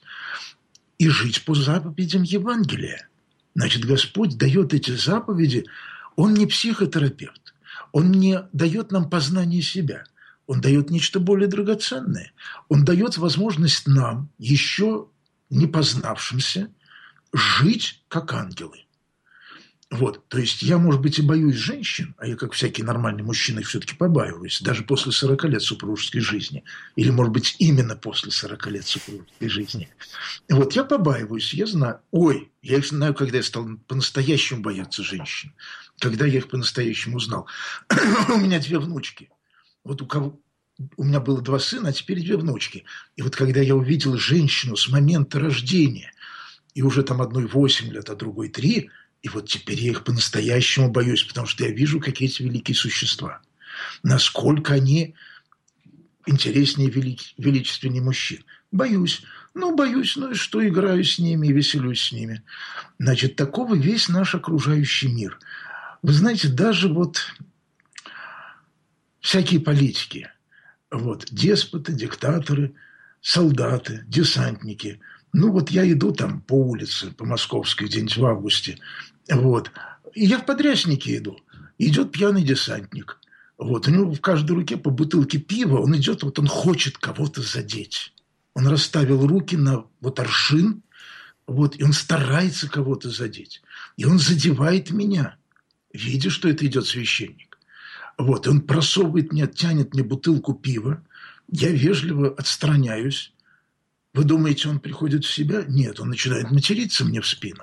и жить по заповедям Евангелия. Значит, Господь дает эти заповеди, Он не психотерапевт, Он не дает нам познание себя, Он дает нечто более драгоценное. Он дает возможность нам, еще не познавшимся, жить как ангелы. Вот, то есть я, может быть, и боюсь женщин, а я, как всякий нормальный мужчина, их все-таки побаиваюсь, даже после сорока лет супружеской жизни. Или, может быть, именно после сорока лет супружеской жизни. Вот, я побаиваюсь, я знаю, ой, я их знаю, когда я стал по-настоящему бояться женщин, когда я их по-настоящему узнал. У меня две внучки. Вот у кого... У меня было два сына, а теперь две внучки. И вот когда я увидел женщину с момента рождения, и уже там одной восемь лет, а другой три, и вот теперь я их по-настоящему боюсь, потому что я вижу, какие эти великие существа. Насколько они интереснее, вели... величественнее мужчин. Боюсь. Ну, боюсь, ну и что, играю с ними и веселюсь с ними. Значит, такого весь наш окружающий мир. Вы знаете, даже вот... всякие политики. Вот, деспоты, диктаторы, солдаты, десантники. Ну, вот я иду там по улице, по Московской, где-нибудь в августе, вот, и я в подряснике иду. Идет пьяный десантник. Вот, у него в каждой руке по бутылке пива, он идет, вот он хочет кого-то задеть. Он расставил руки на вот аршин, вот, и он старается кого-то задеть. И он задевает меня, видя, что это идет священник. Вот, и он просовывает мне, тянет мне бутылку пива. Я вежливо отстраняюсь. Вы думаете, он приходит в себя? Нет, он начинает материться мне в спину.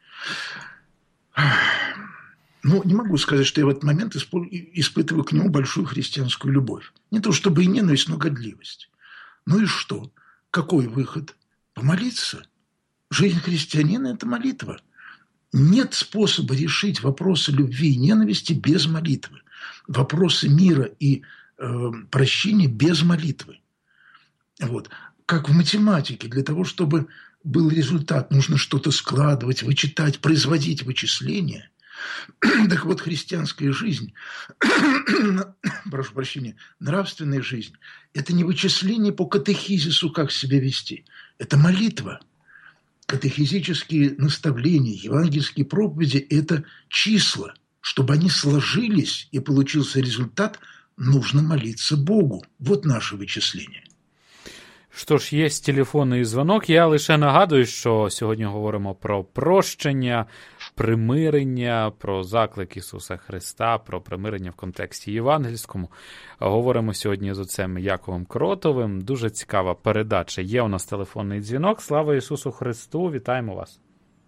Ну, не могу сказать, что я в этот момент испытываю к нему большую христианскую любовь. Не то чтобы и ненависть, но годливость. Ну и что? Какой выход? Помолиться. Жизнь христианина – это молитва. Нет способа решить вопросы любви и ненависти без молитвы. Вопросы мира и э, прощения без молитвы. Вот. Как в математике, для того, чтобы был результат, нужно что-то складывать, вычитать, производить вычисления. Так вот, христианская жизнь, прошу прощения, нравственная жизнь – это не вычисление по катехизису, как себя вести. Это молитва. Катехизические наставления, евангельские проповеди – это числа. Чтобы они сложились и получился результат, нужно молиться Богу. Вот наше вичислення. Що ж, є телефонний дзвонок. Я лише нагадую, що сьогодні говоримо про прощення, примирення, про заклик Ісуса Христа, про примирення в контексті євангельському. Говоримо сьогодні з отцем Яковом Кротовим. Дуже цікава передача. Є у нас телефонний дзвінок. Слава Ісусу Христу. Вітаємо вас.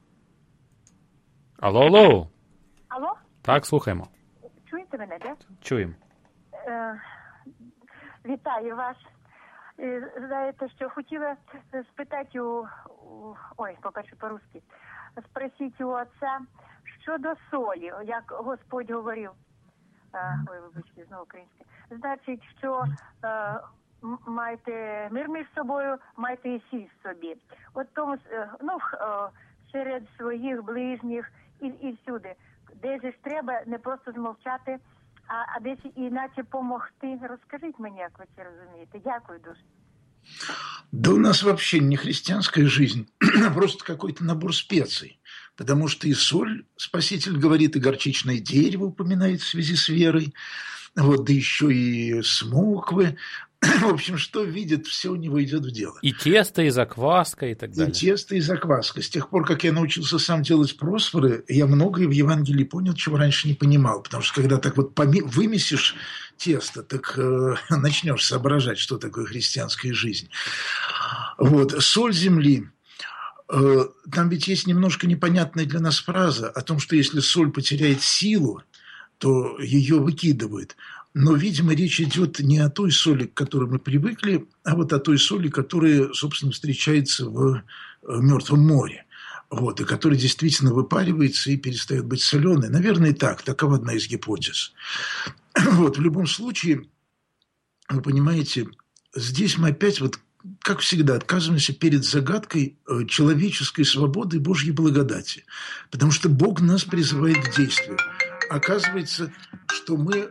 Алло, алло. Алло? Так, слухаємо. Чуєте мене, так? Чуємо. Е, вітаю вас. Е, знаєте, що хотіла спитати у, у... Ой, по-перше, по-русски. Спросіть у отця щодо солі, як Господь говорив. Е, ой, вибачте, знову українське. Значить, що е, маєте мир між собою, маєте і сіль в собі. От тому, е, ну, е, серед своїх ближніх і, і всюди. Десь ж треба не просто змовчати, а, а десь іначе помогти. Розкажіть мені, як ви це розумієте. Дякую дуже. Да у нас вообще не христианская жизнь, а просто какой-то набор специй. Потому что и соль, Спаситель говорит, и горчичное дерево упоминает в связи с верой, вот, да еще и смоквы. В общем, что видит, все у него идет в дело. И тесто, и закваска, и так далее. И тесто, и закваска. С тех пор, как я научился сам делать просфоры, я многое в Евангелии понял, чего раньше не понимал. Потому что когда так вот поми- вымесишь тесто, так э, начнешь соображать, что такое христианская жизнь. Вот. Соль земли. Э, там ведь есть немножко непонятная для нас фраза о том, что если соль потеряет силу, то ее выкидывают. Но, видимо, речь идет не о той соли, к которой мы привыкли, а вот о той соли, которая, собственно, встречается в Мертвом море. Вот, и которая действительно выпаривается и перестает быть соленой. Наверное, так. Такова одна из гипотез. Вот, в любом случае, вы понимаете, здесь мы опять, вот, как всегда, отказываемся перед загадкой человеческой свободы и Божьей благодати. Потому что Бог нас призывает к действию. Оказывается, что мы...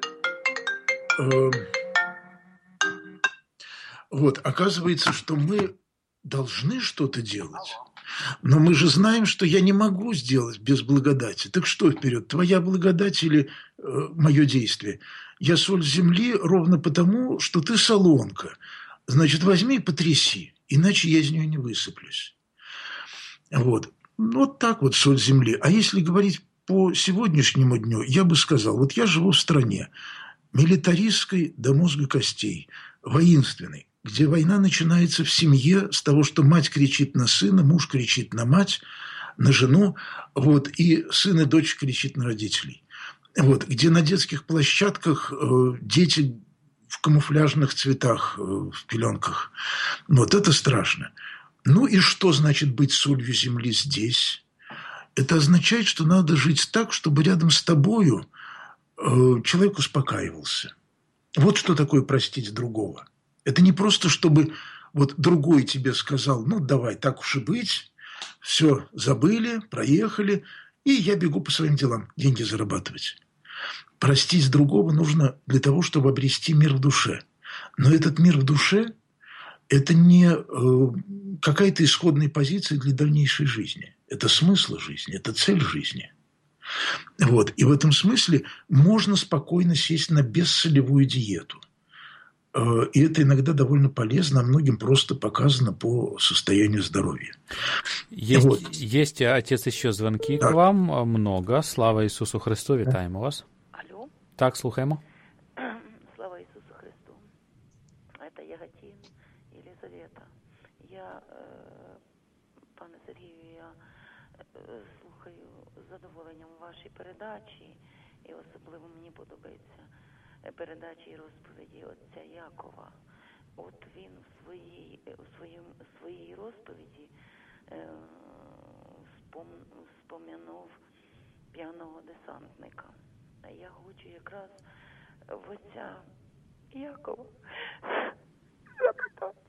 Вот, оказывается, что мы должны что-то делать. Но мы же знаем, что я не могу сделать без благодати. Так что вперед, твоя благодать или э, мое действие? Я соль земли ровно потому, что ты солонка. Значит, возьми и потряси, иначе я из нее не высыплюсь. Вот. Вот так вот соль земли. А если говорить по сегодняшнему дню, я бы сказал, вот я живу в стране, милитаристской до мозга костей, воинственной, где война начинается в семье с того, что мать кричит на сына, муж кричит на мать, на жену, вот, и сын и дочь кричит на родителей. Вот, где на детских площадках э, дети в камуфляжных цветах, э, в пеленках. Вот это страшно. Ну и что значит быть солью земли здесь? Это означает, что надо жить так, чтобы рядом с тобою человек успокаивался. Вот что такое простить другого. Это не просто, чтобы вот другой тебе сказал, ну, давай, так уж и быть, все, забыли, проехали, и я бегу по своим делам, деньги зарабатывать. простить другого нужно для того, чтобы обрести мир в душе. Но этот мир в душе – это не э, какая-то исходная позиция для дальнейшей жизни. Это смысл жизни, это цель жизни. Вот. И в этом смысле можно спокойно сесть на бессолевую диету. И это иногда довольно полезно, а многим просто показано по состоянию здоровья. Есть, вот. Есть, отец, еще звонки так. к вам много. Слава Ісусу Христу, вітаємо вас. Алло. Так, слухаємо. Слава Ісусу Христу. Это Яготин Елизавета. Я, пане Сергію, я слухаю з задоволенням ваші передачі, і особливо мені подобається передачі і розповіді отця Якова. От він в своїй, у своїм, своїй розповіді е, спом, спом'янув п'яного десантника. А я хочу якраз в отця Якова запитати.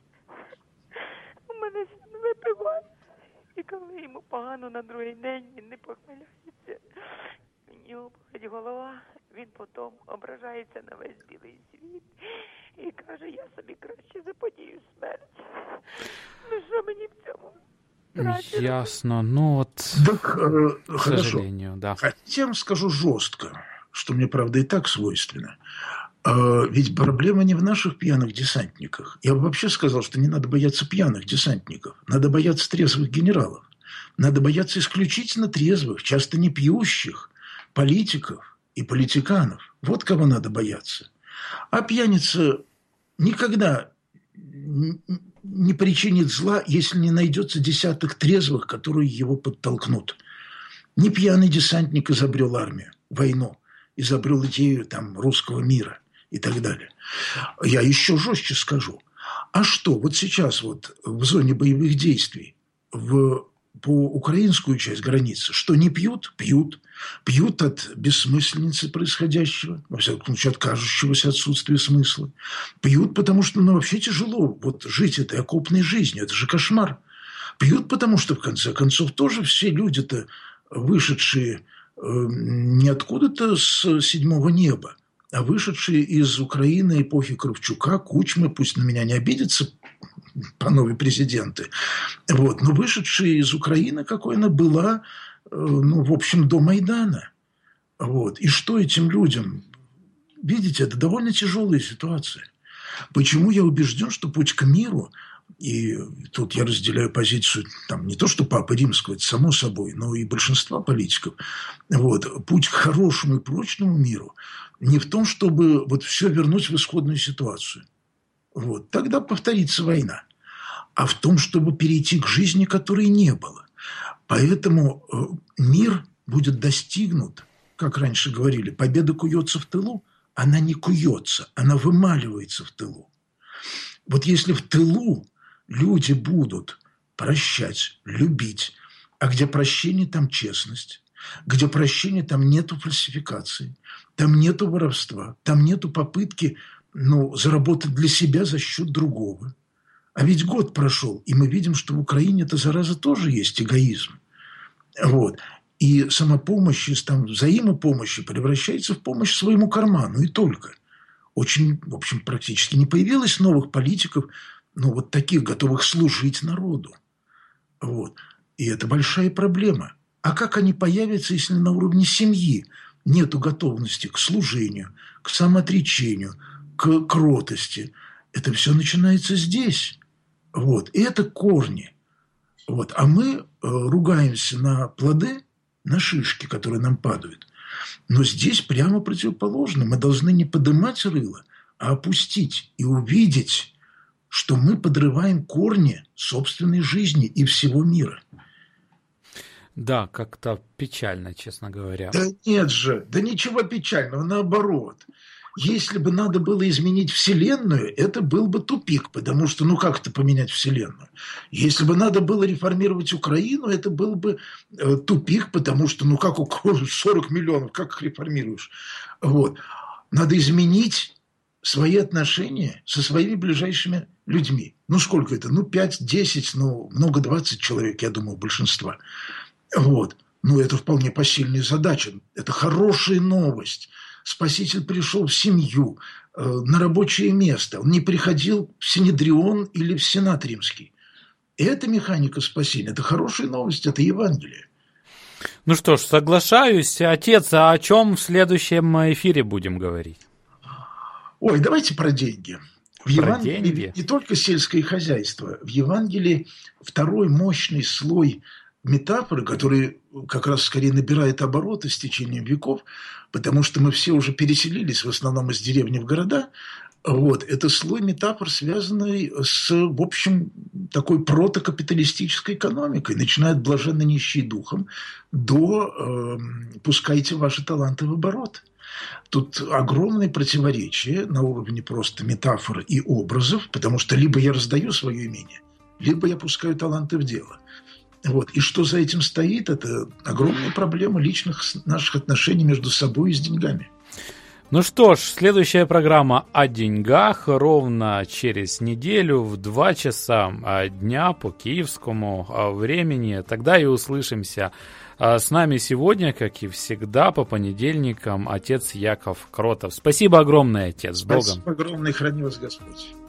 У мене син випиває, і коли йому погано на другий день, він не похмеляється. У нього болить голова, він потім ображається на весь білий світ і каже, я собі краще заподію смерть. Ну що мені в цьому? Краще Ясно, ну вот, так, э, к хорошо. сожалению, да. Хотя вам скажу жестко, что мне, правда, и так свойственно. Э, ведь проблема не в наших пьяных десантниках. Я бы вообще сказал, что не надо бояться пьяных десантников. Надо бояться трезвых генералов. Надо бояться исключительно трезвых, часто не пьющих политиков и политиканов. Вот кого надо бояться. А пьяница никогда не причинит зла, если не найдется десяток трезвых, которые его подтолкнут. Не пьяный десантник изобрел армию, войну, изобрел идею там, русского мира и так далее. Я еще жестче скажу. А что, вот сейчас вот в зоне боевых действий в по украинскую часть границы, что не пьют? Пьют. Пьют от бессмысленности происходящего, во всяком случае, от кажущегося отсутствия смысла. Пьют, потому что, ну, вообще тяжело вот жить этой окопной жизнью, это же кошмар. Пьют, потому что, в конце концов, тоже все люди-то, вышедшие э, не откуда-то с седьмого неба, а вышедшие из Украины эпохи Кравчука, Кучмы, пусть на меня не обидятся панове президенты, вот, но вышедшие из Украины, какой она была, ну, в общем, до Майдана. Вот. И что этим людям? Видите, это довольно тяжелая ситуация. Почему я убежден, что путь к миру, и тут я разделяю позицию, там, не то что Папы Римского, это само собой, но и большинства политиков, вот, путь к хорошему и прочному миру не в том, чтобы вот все вернуть в исходную ситуацию. Вот, тогда повторится война. А в том, чтобы перейти к жизни, которой не было. Поэтому э, мир будет достигнут, как раньше говорили, победа куется в тылу, она не куется, она вымаливается в тылу. Вот если в тылу люди будут прощать, любить, а где прощение, там честность, где прощение, там нету фальсификации, там нету воровства, там нету попытки, ну, заработать для себя за счет другого. А ведь год прошел, и мы видим, что в Украине эта зараза тоже есть эгоизм. Вот. И самопомощь из там, взаимопомощи превращается в помощь своему карману, и только. Очень, в общем, практически не появилось новых политиков, ну, вот таких, готовых служить народу. Вот. И это большая проблема. А как они появятся, если на уровне семьи нету готовности к служению, к самоотречению, к кротости? Это все начинается здесь. Вот. И это корни. Вот. А мы э, ругаемся на плоды, на шишки, которые нам падают. Но здесь прямо противоположно. Мы должны не поднимать рыло, а опустить и увидеть, что мы подрываем корни собственной жизни и всего мира. Да, как-то печально, честно говоря. Да нет же, да ничего печального, наоборот. Если бы надо было изменить Вселенную, это был бы тупик, потому что, ну как это поменять Вселенную? Если бы надо было реформировать Украину, это был бы э, тупик, потому что, ну как у сорок миллионов, как их реформируешь? Вот. Надо изменить свои отношения со своими ближайшими людьми. Ну сколько это? Ну пять-десять, ну много двадцать человек, я думаю, большинства. Вот. Ну это вполне посильная задача. Это хорошая новость. Спаситель пришел в семью, на рабочее место. Он не приходил в Синедрион или в Сенат Римский. И это механика спасения. Это хорошая новость, это Евангелие. Ну что ж, соглашаюсь. Отец, а о чем в следующем эфире будем говорить? Ой, давайте про деньги. В про Евангелии деньги? Не только сельское хозяйство. В Евангелии второй мощный слой метафоры, который как раз скорее набирает обороты с течением веков, потому что мы все уже переселились в основном из деревни в города. Вот. Это слой метафор, связанный с, в общем, такой протокапиталистической экономикой, начиная от блаженно нищий духом до э, «пускайте ваши таланты в оборот». Тут огромные противоречия на уровне просто метафор и образов, потому что либо я раздаю свое имение, либо я пускаю таланты в дело. Вот. И что за этим стоит, это огромная проблема личных наших отношений между собой и с деньгами. Ну что ж, следующая программа о деньгах ровно через неделю в два часа дня по киевскому времени. Тогда и услышимся. С нами сегодня, как и всегда, по понедельникам отец Яков Кротов. Спасибо огромное, отец. С Богом. Спасибо огромное, храни вас Господь.